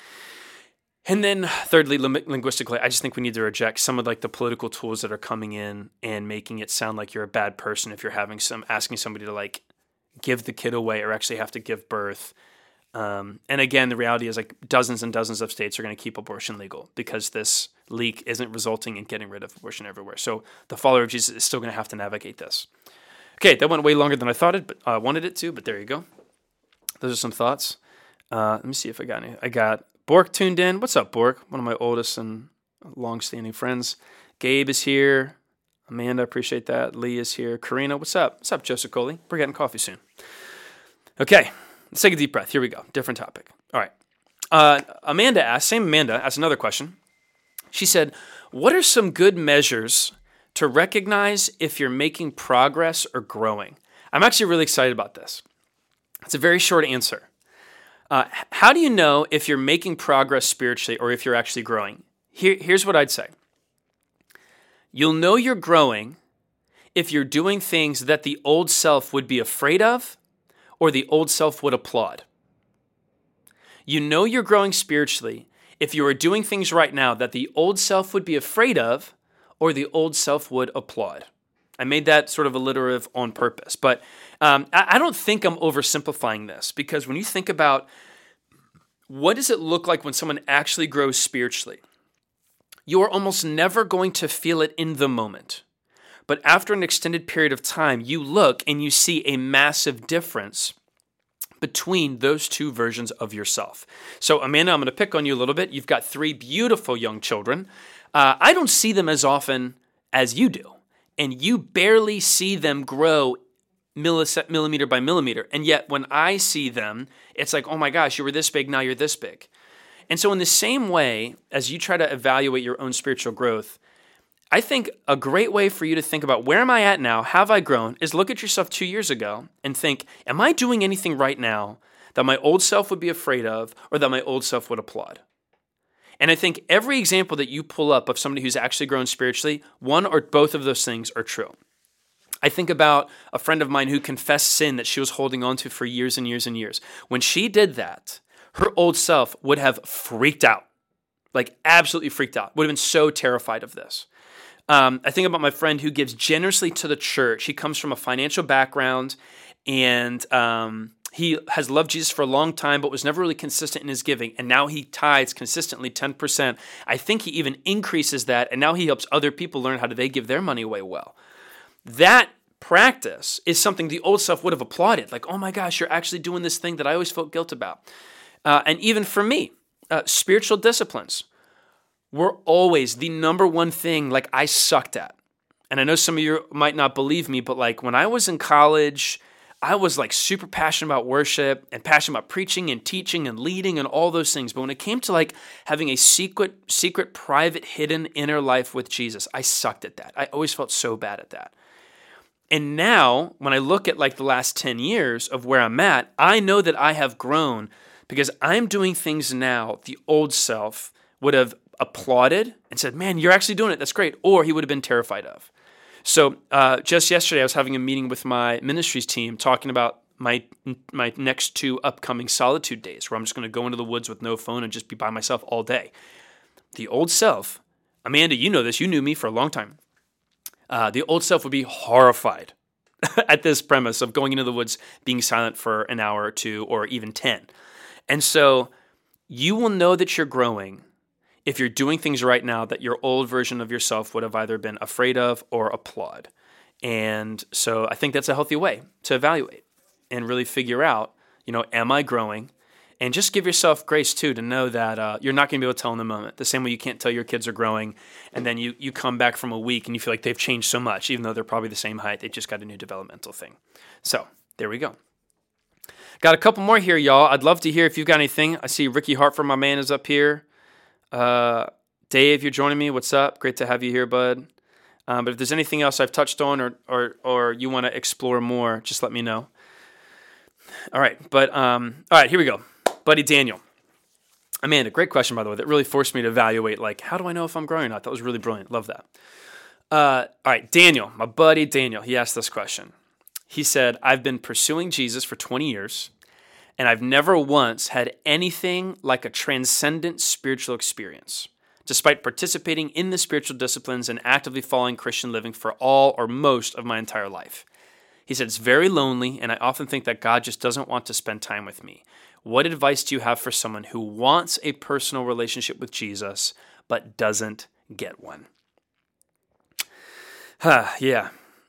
And then thirdly, linguistically, I just think we need to reject some of like the political tools that are coming in and making it sound like you're a bad person if you're having some asking somebody to like give the kid away or actually have to give birth. Um, and again, the reality is like dozens and dozens of states are going to keep abortion legal because this leak isn't resulting in getting rid of abortion everywhere. So the follower of Jesus is still going to have to navigate this. Okay, that went way longer than I thought it, but I uh, wanted it to, but there you go. Those are some thoughts. Uh, let me see if I got any. I got Bork tuned in. What's up, Bork? One of my oldest and long-standing friends. Gabe is here. Amanda, appreciate that. Lee is here. Karina, what's up? What's up, Joseph Coley? We're getting coffee soon. Okay, let's take a deep breath. Here we go. Different topic. All right. Uh, Amanda asked, same Amanda asked another question. She said, what are some good measures to recognize if you're making progress or growing? I'm actually really excited about this. It's a very short answer. Uh, how do you know if you're making progress spiritually or if you're actually growing? Here, here's what I'd say. You'll know you're growing if you're doing things that the old self would be afraid of or the old self would applaud. You know you're growing spiritually if you are doing things right now that the old self would be afraid of or the old self would applaud. I made that sort of alliterative on purpose, but um, I, I don't think I'm oversimplifying this because when you think about what does it look like when someone actually grows spiritually? You are almost never going to feel it in the moment. But after an extended period of time, you look and you see a massive difference between those two versions of yourself. So, Amanda, I'm going to pick on you a little bit. You've got three beautiful young children. Uh, I don't see them as often as you do. And you barely see them grow millis- millimeter by millimeter. And yet, when I see them, it's like, oh my gosh, you were this big, now you're this big. And so in the same way, as you try to evaluate your own spiritual growth, I think a great way for you to think about where am I at now, have I grown, is look at yourself two years ago and think, am I doing anything right now that my old self would be afraid of or that my old self would applaud? And I think every example that you pull up of somebody who's actually grown spiritually, one or both of those things are true. I think about a friend of mine who confessed sin that she was holding on to for years and years and years. When she did that, her old self would have freaked out, like absolutely freaked out, would have been so terrified of this. Um, I think about my friend who gives generously to the church. He comes from a financial background, and um, he has loved Jesus for a long time, but was never really consistent in his giving. And now he tithes consistently ten percent. I think he even increases that, and now he helps other people learn how do they give their money away well. That practice is something the old self would have applauded. Like, oh my gosh, you're actually doing this thing that I always felt guilt about. Uh, and even for me, uh, spiritual disciplines were always the number one thing like I sucked at. And I know some of you might not believe me, but like when I was in college, I was like super passionate about worship and passionate about preaching and teaching and leading and all those things. But when it came to like having a secret, secret, private, hidden inner life with Jesus, I sucked at that. I always felt so bad at that. And now when I look at like the last ten years of where I'm at, I know that I have grown because I'm doing things now the old self would have applauded and said, man, you're actually doing it. That's great. Or he would have been terrified of. So uh, just yesterday, I was having a meeting with my ministries team talking about my my next two upcoming solitude days where I'm just going to go into the woods with no phone and just be by myself all day. The old self, Amanda, you know this. You knew me for a long time. Uh, the old self would be horrified at this premise of going into the woods, being silent for an hour or two or even ten. And so you will know that you're growing if you're doing things right now that your old version of yourself would have either been afraid of or applaud. And so I think that's a healthy way to evaluate and really figure out, you know, am I growing? And just give yourself grace too to know that uh, you're not going to be able to tell in the moment. The same way you can't tell your kids are growing, and then you you come back from a week and you feel like they've changed so much, even though they're probably the same height. They just got a new developmental thing. So there we go. Got a couple more here, y'all. I'd love to hear if you've got anything. I see Ricky Hartford, my man, is up here. Uh, Dave, you're joining me. What's up? Great to have you here, bud. Um, but if there's anything else I've touched on or or or you want to explore more, just let me know. All right, but um, all right, here we go. Buddy Daniel. Amanda, great question, by the way. That really forced me to evaluate, like, how do I know if I'm growing or not? That was really brilliant. Love that. Uh, all right, Daniel, my buddy Daniel, he asked this question. He said, I've been pursuing Jesus for twenty years, and I've never once had anything like a transcendent spiritual experience, despite participating in the spiritual disciplines and actively following Christian living for all or most of my entire life. He said, it's very lonely, and I often think that God just doesn't want to spend time with me. What advice do you have for someone who wants a personal relationship with Jesus but doesn't get one? Huh, yeah.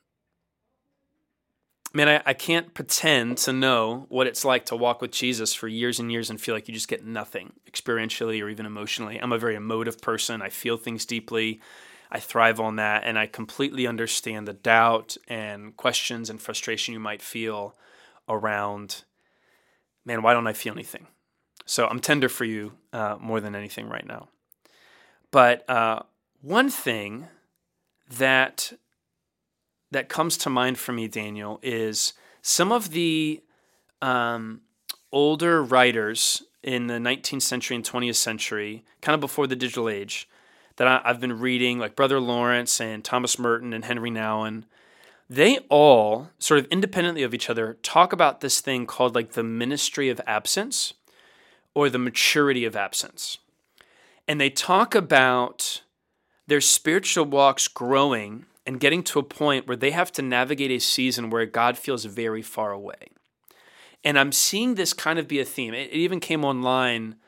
Man, I, I can't pretend to know what it's like to walk with Jesus for years and years and feel like you just get nothing experientially or even emotionally. I'm a very emotive person. I feel things deeply. I thrive on that, and I completely understand the doubt and questions and frustration you might feel around, man, why don't I feel anything? So I'm tender for you uh, more than anything right now. But uh, one thing that that comes to mind for me, Daniel, is some of the um, older writers in the nineteenth century and twentieth century, kind of before the digital age, that I, I've been reading, like Brother Lawrence and Thomas Merton and Henry Nouwen. They all, sort of independently of each other, talk about this thing called like the ministry of absence or the maturity of absence. And they talk about their spiritual walks growing and getting to a point where they have to navigate a season where God feels very far away. And I'm seeing this kind of be a theme. It even came online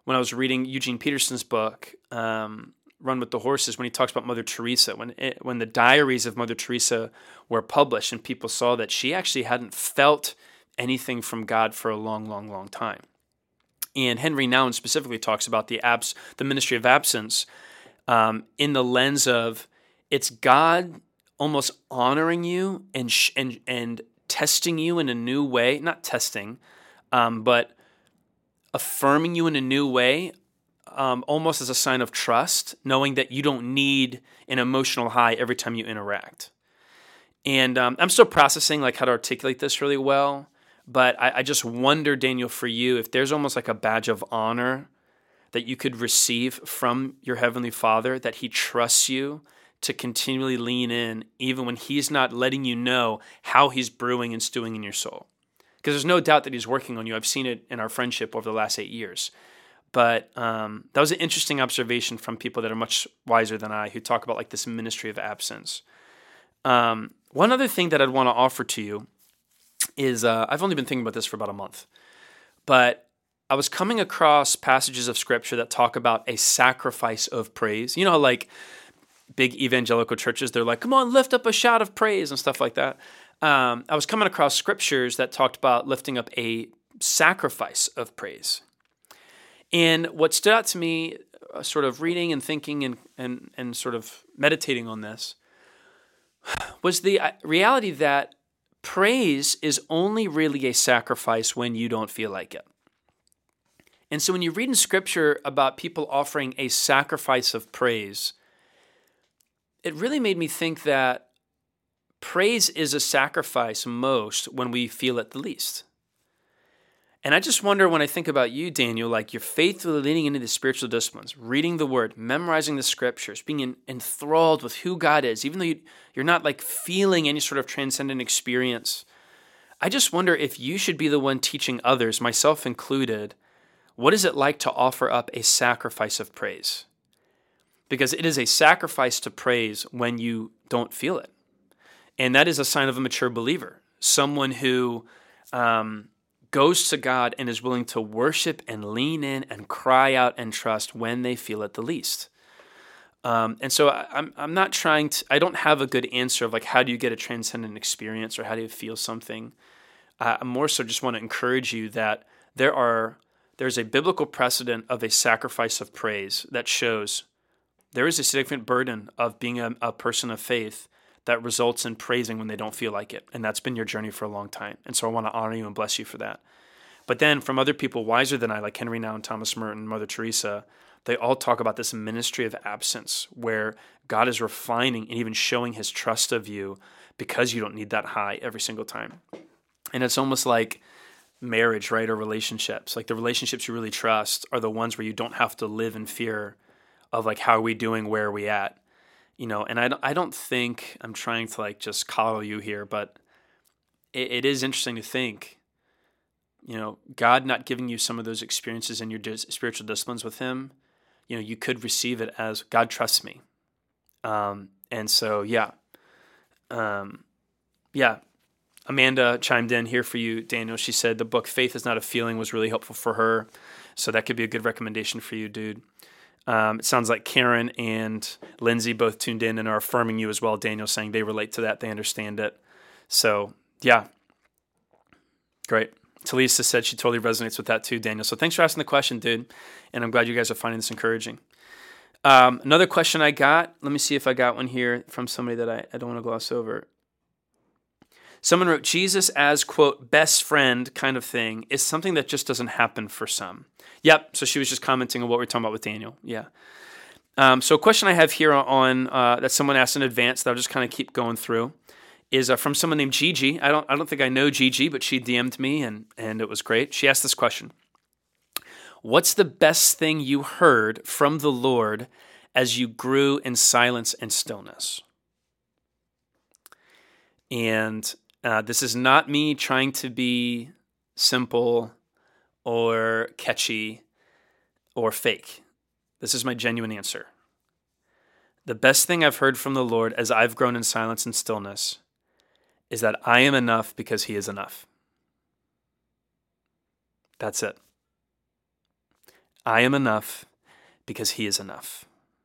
when I was reading Eugene Peterson's book, um, Run with the Horses, when he talks about Mother Teresa, when it, when the diaries of Mother Teresa were published and people saw that she actually hadn't felt anything from God for a long, long, long time. And Henry Nouwen specifically talks about the abs- the ministry of absence um, in the lens of it's God almost honoring you and sh- and and testing you in a new way, not testing, um, but affirming you in a new way, um, almost as a sign of trust, knowing that you don't need an emotional high every time you interact. And um, I'm still processing like how to articulate this really well, but I, I just wonder, Daniel, for you, if there's almost like a badge of honor that you could receive from your Heavenly Father, that He trusts you to continually lean in, even when He's not letting you know how He's brewing and stewing in your soul. Because there's no doubt that He's working on you. I've seen it in our friendship over the last eight years. But um, that was an interesting observation from people that are much wiser than I, who talk about like this ministry of absence. Um, one other thing that I'd want to offer to you is, uh, I've only been thinking about this for about a month, but I was coming across passages of Scripture that talk about a sacrifice of praise. You know, like big evangelical churches, they're like, come on, lift up a shout of praise and stuff like that. Um, I was coming across scriptures that talked about lifting up a sacrifice of praise. And what stood out to me, uh, sort of reading and thinking and, and, and sort of meditating on this, was the reality that praise is only really a sacrifice when you don't feel like it. And so when you read in Scripture about people offering a sacrifice of praise, it really made me think that praise is a sacrifice most when we feel it the least. And I just wonder, when I think about you, Daniel, like you're faithfully leaning into the spiritual disciplines, reading the Word, memorizing the Scriptures, being enthralled with who God is, even though you, you're not like feeling any sort of transcendent experience. I just wonder if you should be the one teaching others, myself included, what is it like to offer up a sacrifice of praise? Because it is a sacrifice to praise when you don't feel it. And that is a sign of a mature believer, someone who um, goes to God and is willing to worship and lean in and cry out and trust when they feel it the least. Um, and so I, I'm I'm not trying to, I don't have a good answer of like, how do you get a transcendent experience or how do you feel something? Uh, I more so just want to encourage you that there are there's a biblical precedent of a sacrifice of praise that shows there is a significant burden of being a, a person of faith that results in praising when they don't feel like it. And that's been your journey for a long time. And so I want to honor you and bless you for that. But then from other people wiser than I, like Henry Nouwen, Thomas Merton, Mother Teresa, they all talk about this ministry of absence where God is refining and even showing His trust of you because you don't need that high every single time. And it's almost like marriage, right, or relationships. Like the relationships you really trust are the ones where you don't have to live in fear of like, how are we doing, where are we at? You know, and I don't, I don't think I'm trying to like just coddle you here, but it, it is interesting to think, you know, God not giving you some of those experiences in your dis- spiritual disciplines with Him, you know, you could receive it as God trusts me. Um, and so, yeah, um, yeah. Amanda chimed in here for you, Daniel. She said the book Faith is Not a Feeling was really helpful for her. So that could be a good recommendation for you, dude. Um, it sounds like Karen and Lindsay both tuned in and are affirming you as well, Daniel, saying they relate to that, they understand it. So, yeah. Great. Talisa said she totally resonates with that too, Daniel. So thanks for asking the question, dude. And I'm glad you guys are finding this encouraging. Um, another question I got, let me see if I got one here from somebody that I, I don't want to gloss over. Someone wrote, Jesus as, quote, best friend kind of thing is something that just doesn't happen for some. Yep, so she was just commenting on what we're talking about with Daniel. Yeah. Um, so a question I have here on uh, that someone asked in advance that I'll just kind of keep going through is uh, from someone named Gigi. I don't I don't think I know Gigi, but she D M'd me and, and it was great. She asked this question. What's the best thing you heard from the Lord as you grew in silence and stillness? And uh, this is not me trying to be simple or catchy or fake. This is my genuine answer. The best thing I've heard from the Lord as I've grown in silence and stillness is that I am enough because He is enough. That's it. I am enough because he is enough.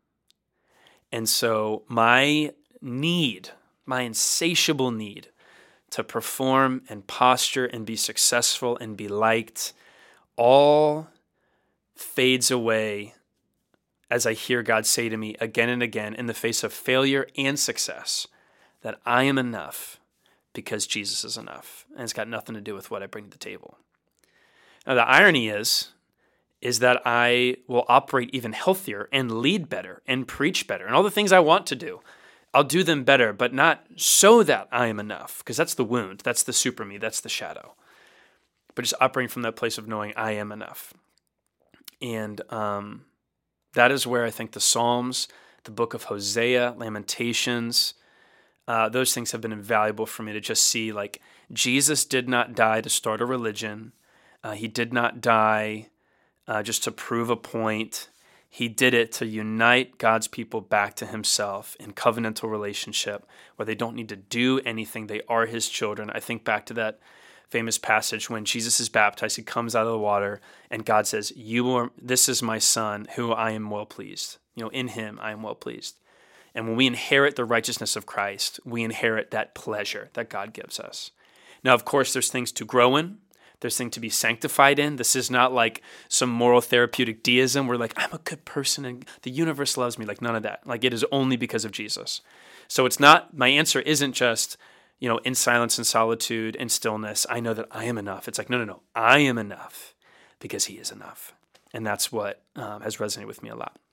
And so my need, my insatiable need to perform and posture and be successful and be liked all fades away as I hear God say to me again and again in the face of failure and success that I am enough because Jesus is enough. And it's got nothing to do with what I bring to the table. Now, the irony is, is that I will operate even healthier and lead better and preach better and all the things I want to do. I'll do them better, but not so that I am enough, because that's the wound, that's the super me, that's the shadow. But just operating from that place of knowing I am enough. And um, that is where I think the Psalms, the book of Hosea, Lamentations, uh, those things have been invaluable for me to just see, like, Jesus did not die to start a religion. Uh, he did not die uh, just to prove a point. He did it to unite God's people back to himself in covenantal relationship where they don't need to do anything. They are his children. I think back to that famous passage when Jesus is baptized, he comes out of the water and God says, "You are, this is my son who I am well pleased." You know, in him I am well pleased. And when we inherit the righteousness of Christ, we inherit that pleasure that God gives us. Now, of course, there's things to grow in. There's things to be sanctified in. This is not like some moral therapeutic deism where like, I'm a good person and the universe loves me. Like none of that. Like it is only because of Jesus. So it's not, my answer isn't just, you know, in silence and solitude and stillness, I know that I am enough. It's like, no, no, no, I am enough because he is enough. And that's what um, has resonated with me a lot.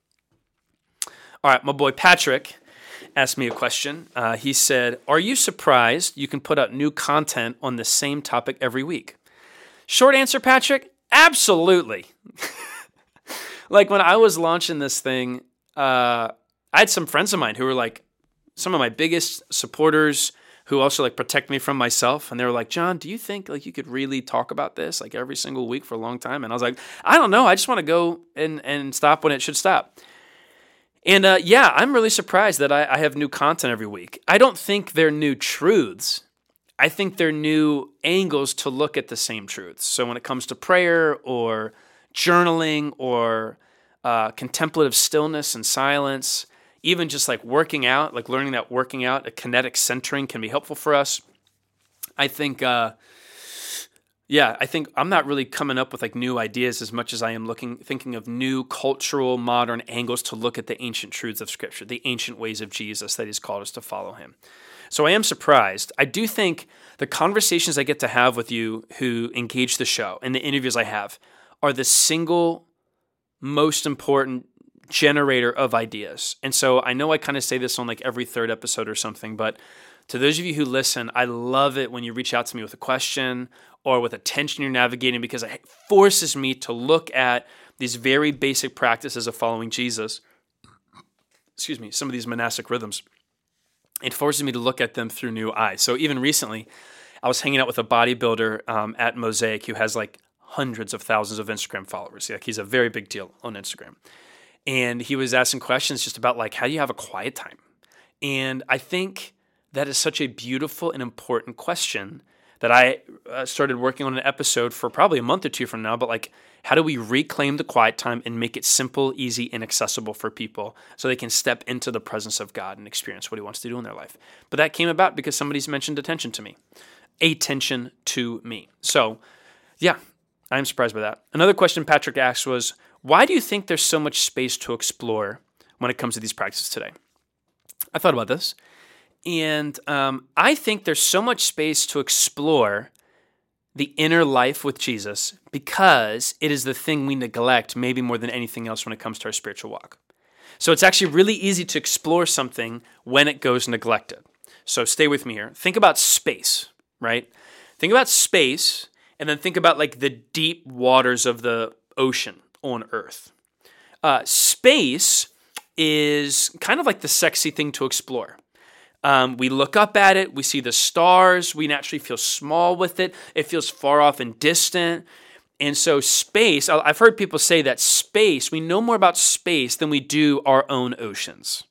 All right, my boy Patrick asked me a question. Uh, he said, are you surprised you can put out new content on the same topic every week? Short answer, Patrick, absolutely. Like when I was launching this thing, uh, I had some friends of mine who were like some of my biggest supporters who also like protect me from myself. And they were like, John, do you think like you could really talk about this like every single week for a long time? And I was like, I don't know. I just want to go and, and stop when it should stop. And uh, yeah, I'm really surprised that I, I have new content every week. I don't think they're new truths. I think they're new angles to look at the same truths. So when it comes to prayer or journaling or uh, contemplative stillness and silence, even just like working out, like learning that working out, a kinetic centering can be helpful for us. I think, uh, yeah, I think I'm not really coming up with like new ideas as much as I am looking, thinking of new cultural, modern angles to look at the ancient truths of Scripture, the ancient ways of Jesus that he's called us to follow him. So I am surprised. I do think the conversations I get to have with you who engage the show and the interviews I have are the single most important generator of ideas. And so I know I kind of say this on like every third episode or something, but to those of you who listen, I love it when you reach out to me with a question or with a tension you're navigating because it forces me to look at these very basic practices of following Jesus. Excuse me, some of these monastic rhythms. It forces me to look at them through new eyes. So even recently, I was hanging out with a bodybuilder um, at Mosaic who has like hundreds of thousands of Instagram followers. Like he's a very big deal on Instagram. And he was asking questions just about like, how do you have a quiet time? And I think that is such a beautiful and important question that I uh, started working on an episode for probably a month or two from now, but like, how do we reclaim the quiet time and make it simple, easy, and accessible for people so they can step into the presence of God and experience what he wants to do in their life? But that came about because somebody's mentioned attention to me. Attention to me. So, yeah, I'm surprised by that. Another question Patrick asked was, why do you think there's so much space to explore when it comes to these practices today? I thought about this, and um, I think there's so much space to explore the inner life with Jesus because it is the thing we neglect maybe more than anything else when it comes to our spiritual walk. So it's actually really easy to explore something when it goes neglected. So stay with me here. Think about space, right? Think about space and then think about like the deep waters of the ocean on Earth. Uh, space is kind of like the sexy thing to explore. Um, we look up at it, we see the stars, we naturally feel small with it, it feels far off and distant. And so space, I've heard people say that space, we know more about space than we do our own oceans.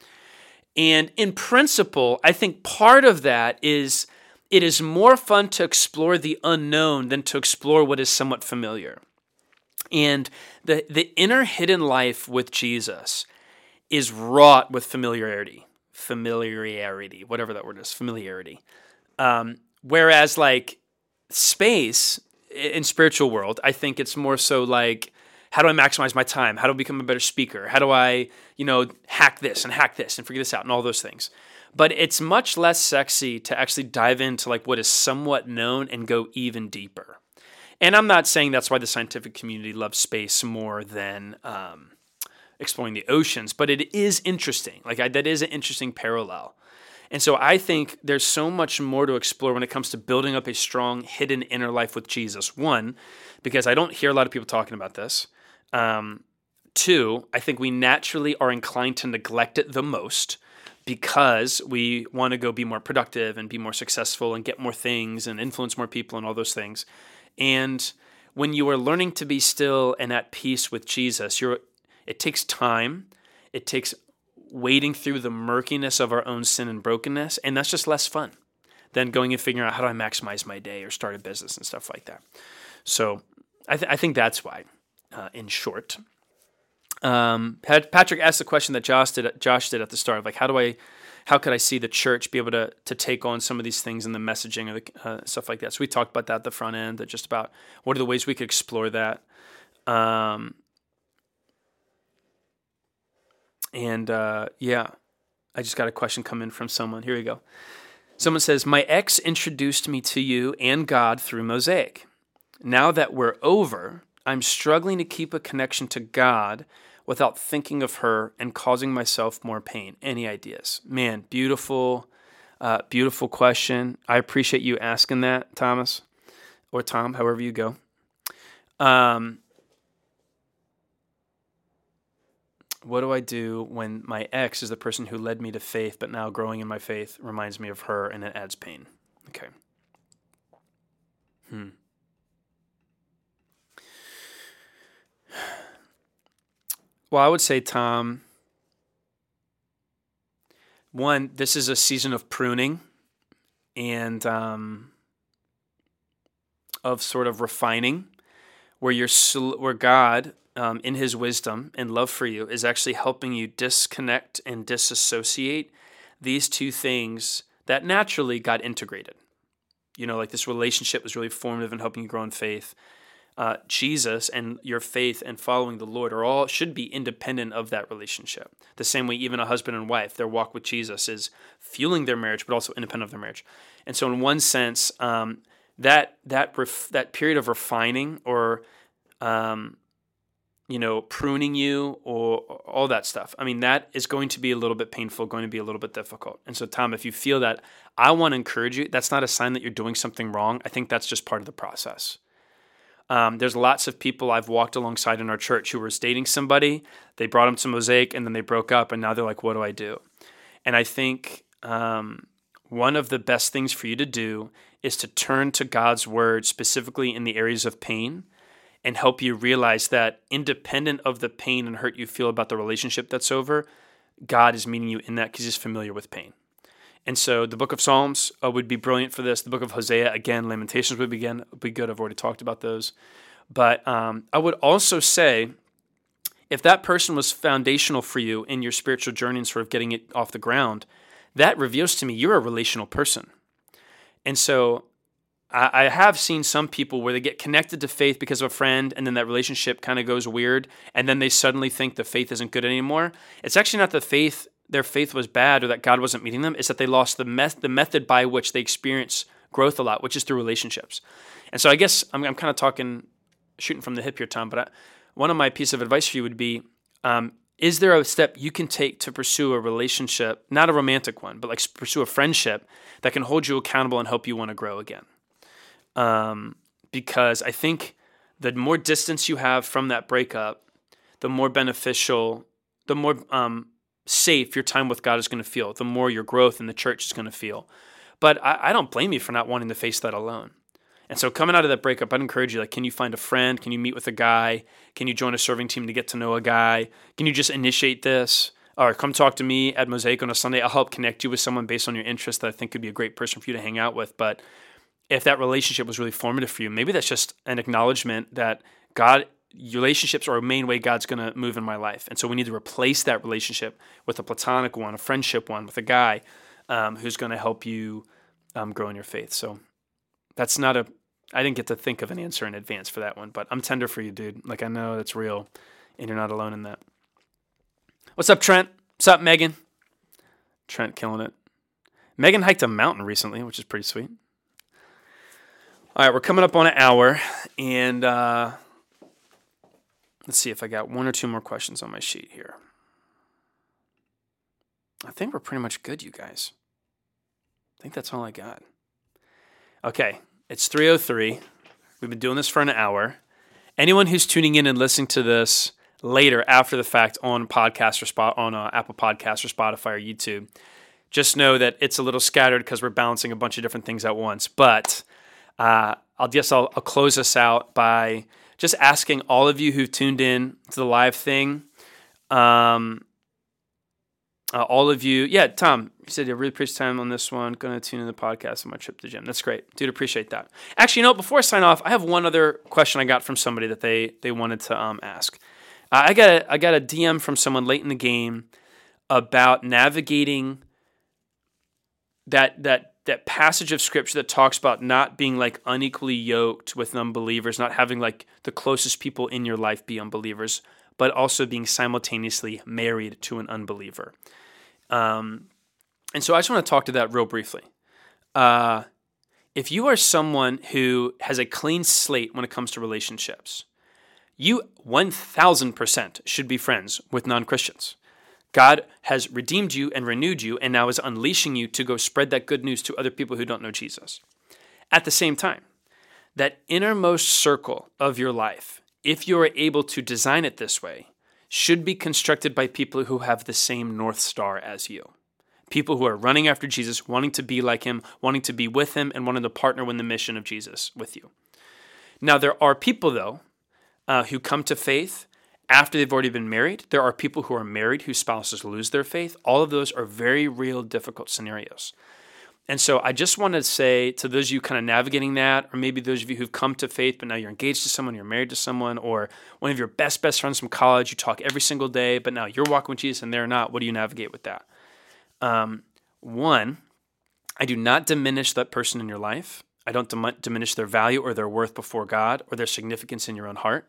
And in principle, I think part of that is it is more fun to explore the unknown than to explore what is somewhat familiar. And the, the inner hidden life with Jesus is wrought with familiarity, familiarity, whatever that word is, familiarity. Um, whereas like space in spiritual world, I think it's more so like, how do I maximize my time? How do I become a better speaker? How do I, you know, hack this and hack this and figure this out and all those things? But it's much less sexy to actually dive into like what is somewhat known and go even deeper. And I'm not saying that's why the scientific community loves space more than um, exploring the oceans, but it is interesting. Like I, that is an interesting parallel. And so I think there's so much more to explore when it comes to building up a strong hidden inner life with Jesus. One, because I don't hear a lot of people talking about this. Um, two, I think we naturally are inclined to neglect it the most because we want to go be more productive and be more successful and get more things and influence more people and all those things. And when you are learning to be still and at peace with Jesus, you're, it takes time. It takes wading through the murkiness of our own sin and brokenness, and that's just less fun than going and figuring out how do I maximize my day or start a business and stuff like that. So I, th- I think that's why, uh, in short. Um, Pat- Patrick asked the question that Josh did, Josh did at the start, like how do I, how could I see the church be able to to take on some of these things in the messaging or the, uh, stuff like that? So we talked about that at the front end, that just about what are the ways we could explore that. Um, and uh, yeah, I just got a question come in from someone. Here we go. Someone says, my ex introduced me to you and God through Mosaic. Now that we're over, I'm struggling to keep a connection to God without thinking of her and causing myself more pain. Any ideas? Man, beautiful, uh, beautiful question. I appreciate you asking that, Thomas, or Tom, however you go. Um, what do I do when my ex is the person who led me to faith, but now growing in my faith reminds me of her and it adds pain? Okay. Hmm. Well, I would say, Tom, one, this is a season of pruning and um, of sort of refining, where you're where God, um, in His wisdom and love for you, is actually helping you disconnect and disassociate these two things that naturally got integrated. You know, like this relationship was really formative in helping you grow in faith. Uh, Jesus and your faith and following the Lord are all should be independent of that relationship. The same way even a husband and wife, their walk with Jesus is fueling their marriage, but also independent of their marriage. And so in one sense, um, that that ref, that period of refining or um, you know, pruning you or all that stuff, I mean, that is going to be a little bit painful, going to be a little bit difficult. And so, Tom, if you feel that, I want to encourage you. That's not a sign that you're doing something wrong. I think that's just part of the process. Um, there's lots of people I've walked alongside in our church who was dating somebody, they brought them to Mosaic, and then they broke up, and now they're like, what do I do? And I think um, one of the best things for you to do is to turn to God's word, specifically in the areas of pain, and help you realize that independent of the pain and hurt you feel about the relationship that's over, God is meeting you in that because He's familiar with pain. And so the book of Psalms uh, would be brilliant for this. The book of Hosea, again, Lamentations would begin, be good. I've already talked about those. But um, I would also say, if that person was foundational for you in your spiritual journey and sort of getting it off the ground, that reveals to me you're a relational person. And so I, I have seen some people where they get connected to faith because of a friend, and then that relationship kind of goes weird, and then they suddenly think the faith isn't good anymore. It's actually not the faith their faith was bad or that God wasn't meeting them, is that they lost the met- the method by which they experience growth a lot, which is through relationships. And so I guess I'm, I'm kind of talking, shooting from the hip here, Tom, but I, one of my pieces of advice for you would be, um, is there a step you can take to pursue a relationship, not a romantic one, but like pursue a friendship that can hold you accountable and help you want to grow again? Um, because I think the more distance you have from that breakup, the more beneficial, the more um, safe your time with God is going to feel, the more your growth in the church is going to feel. But I, I don't blame you for not wanting to face that alone. And so coming out of that breakup, I'd encourage you, like, can you find a friend? Can you meet with a guy? Can you join a serving team to get to know a guy? Can you just initiate this? Or come talk to me at Mosaic on a Sunday. I'll help connect you with someone based on your interest that I think could be a great person for you to hang out with. But if that relationship was really formative for you, maybe that's just an acknowledgement that God relationships are a main way God's going to move in my life. And so we need to replace that relationship with a platonic one, a friendship one, with a guy um, who's going to help you um, grow in your faith. So that's not a, I didn't get to think of an answer in advance for that one, but I'm tender for you, dude. Like, I know that's real, and you're not alone in that. What's up, Trent? What's up, Megan? Trent killing it. Megan hiked a mountain recently, which is pretty sweet. All right, we're coming up on an hour, and uh, let's see if I got one or two more questions on my sheet here. I think we're pretty much good, you guys. I think that's all I got. Okay, it's three oh three. We've been doing this for an hour. Anyone who's tuning in and listening to this later after the fact on podcast or spot on uh, Apple Podcasts or Spotify or YouTube, just know that it's a little scattered because we're balancing a bunch of different things at once. But uh, I'll guess I'll, I'll close us out by just asking all of you who've tuned in to the live thing, um, uh, all of you, yeah, Tom, you said you really appreciate time on this one. Going to tune in the podcast on my trip to the gym. That's great, dude. Appreciate that. Actually, you know, before I sign off, I have one other question I got from somebody that they they wanted to um, ask. Uh, I got a, I got a D M from someone late in the game about navigating that that that passage of scripture that talks about not being like unequally yoked with unbelievers, not having like the closest people in your life be unbelievers, but also being simultaneously married to an unbeliever. Um, and so I just want to talk to that real briefly. Uh, if you are someone who has a clean slate when it comes to relationships, you one thousand percent should be friends with non-Christians. God has redeemed you and renewed you and now is unleashing you to go spread that good news to other people who don't know Jesus. At the same time, that innermost circle of your life, if you are able to design it this way, should be constructed by people who have the same North Star as you. People who are running after Jesus, wanting to be like him, wanting to be with him, and wanting to partner in the mission of Jesus with you. Now, there are people, though, uh, who come to faith after they've already been married. There are people who are married whose spouses lose their faith. All of those are very real, difficult scenarios. And so I just want to say to those of you kind of navigating that, or maybe those of you who've come to faith, but now you're engaged to someone, you're married to someone, or one of your best, best friends from college, you talk every single day, but now you're walking with Jesus and they're not. What do you navigate with that? Um, one, I do not diminish that person in your life. I don't dim- diminish their value or their worth before God or their significance in your own heart.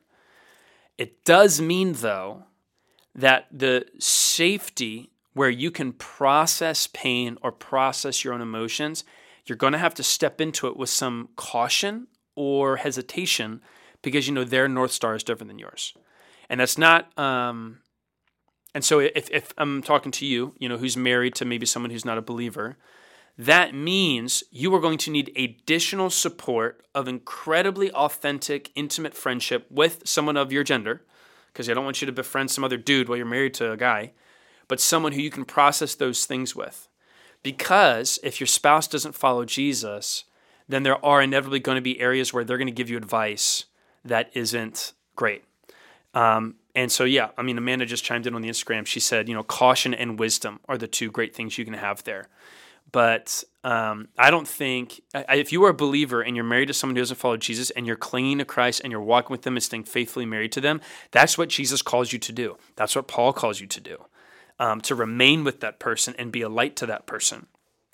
It does mean, though, that the safety where you can process pain or process your own emotions, you're going to have to step into it with some caution or hesitation because, you know, their North Star is different than yours. And that's not, um, and so if, if I'm talking to you, you know, who's married to maybe someone who's not a believer, that means you are going to need additional support of incredibly authentic, intimate friendship with someone of your gender, because I don't want you to befriend some other dude while you're married to a guy, but someone who you can process those things with. Because if your spouse doesn't follow Jesus, then there are inevitably going to be areas where they're going to give you advice that isn't great. Um, and so, yeah, I mean, Amanda just chimed in on the Instagram. She said, you know, caution and wisdom are the two great things you can have there. But um, I don't think, I, if you are a believer and you're married to someone who doesn't follow Jesus and you're clinging to Christ and you're walking with them and staying faithfully married to them, that's what Jesus calls you to do. That's what Paul calls you to do, um, to remain with that person and be a light to that person.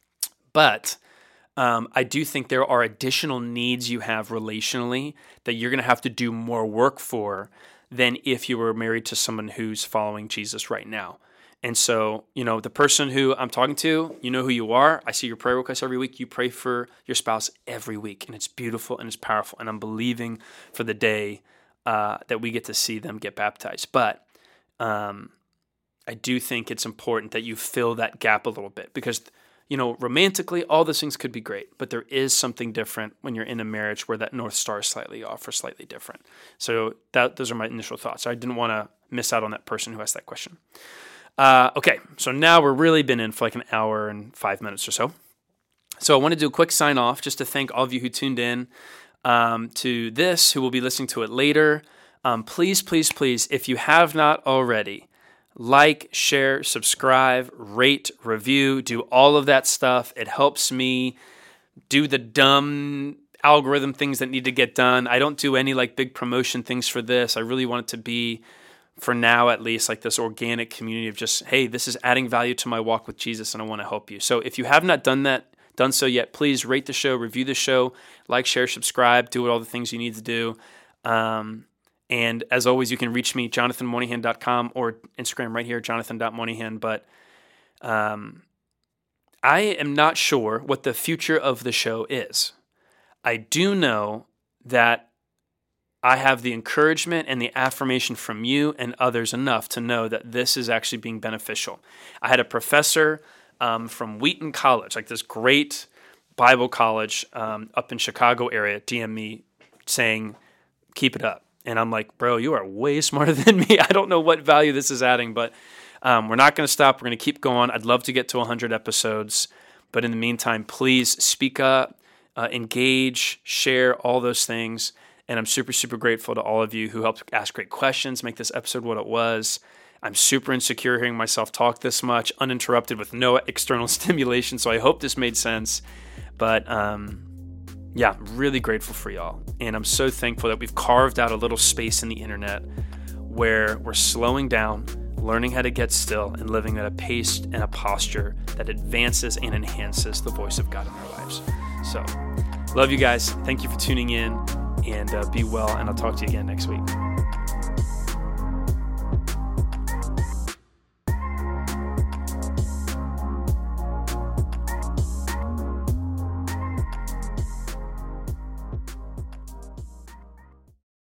But um, I do think there are additional needs you have relationally that you're going to have to do more work for than if you were married to someone who's following Jesus right now. And so, you know, the person who I'm talking to, you know who you are. I see your prayer requests every week. You pray for your spouse every week, and it's beautiful and it's powerful. And I'm believing for the day uh, that we get to see them get baptized. But um, I do think it's important that you fill that gap a little bit because, you know, romantically, all those things could be great, but there is something different when you're in a marriage where that North Star is slightly off or slightly different. So that those are my initial thoughts. I didn't want to miss out on that person who asked that question. Uh, okay, so now we're really been in for like an hour and five minutes or so. So I want to do a quick sign off just to thank all of you who tuned in um, to this, who will be listening to it later. Um, please, please, please, if you have not already, like, share, subscribe, rate, review, do all of that stuff. It helps me do the dumb algorithm things that need to get done. I don't do any like big promotion things for this. I really want it to be, for now at least, like this organic community of just, hey, this is adding value to my walk with Jesus and I want to help you. So if you have not done that, done so yet, please rate the show, review the show, like, share, subscribe, do all the things you need to do. Um, and as always, you can reach me, jonathan moynihan dot com, or Instagram right here, jonathan dot moynihan. But um, I am not sure what the future of the show is. I do know that I have the encouragement and the affirmation from you and others enough to know that this is actually being beneficial. I had a professor um, from Wheaton College, like this great Bible college um, up in Chicago area, D M me saying, keep it up. And I'm like, bro, you are way smarter than me. I don't know what value this is adding, but um, we're not going to stop. We're going to keep going. I'd love to get to one hundred episodes. But in the meantime, please speak up, uh, engage, share, all those things. And I'm super, super grateful to all of you who helped ask great questions, make this episode what it was. I'm super insecure hearing myself talk this much, uninterrupted with no external stimulation. So I hope this made sense. But um, yeah, I'm really grateful for y'all. And I'm so thankful that we've carved out a little space in the internet where we're slowing down, learning how to get still, and living at a pace and a posture that advances and enhances the voice of God in our lives. So love you guys. Thank you for tuning in. And uh, be well, and I'll talk to you again next week.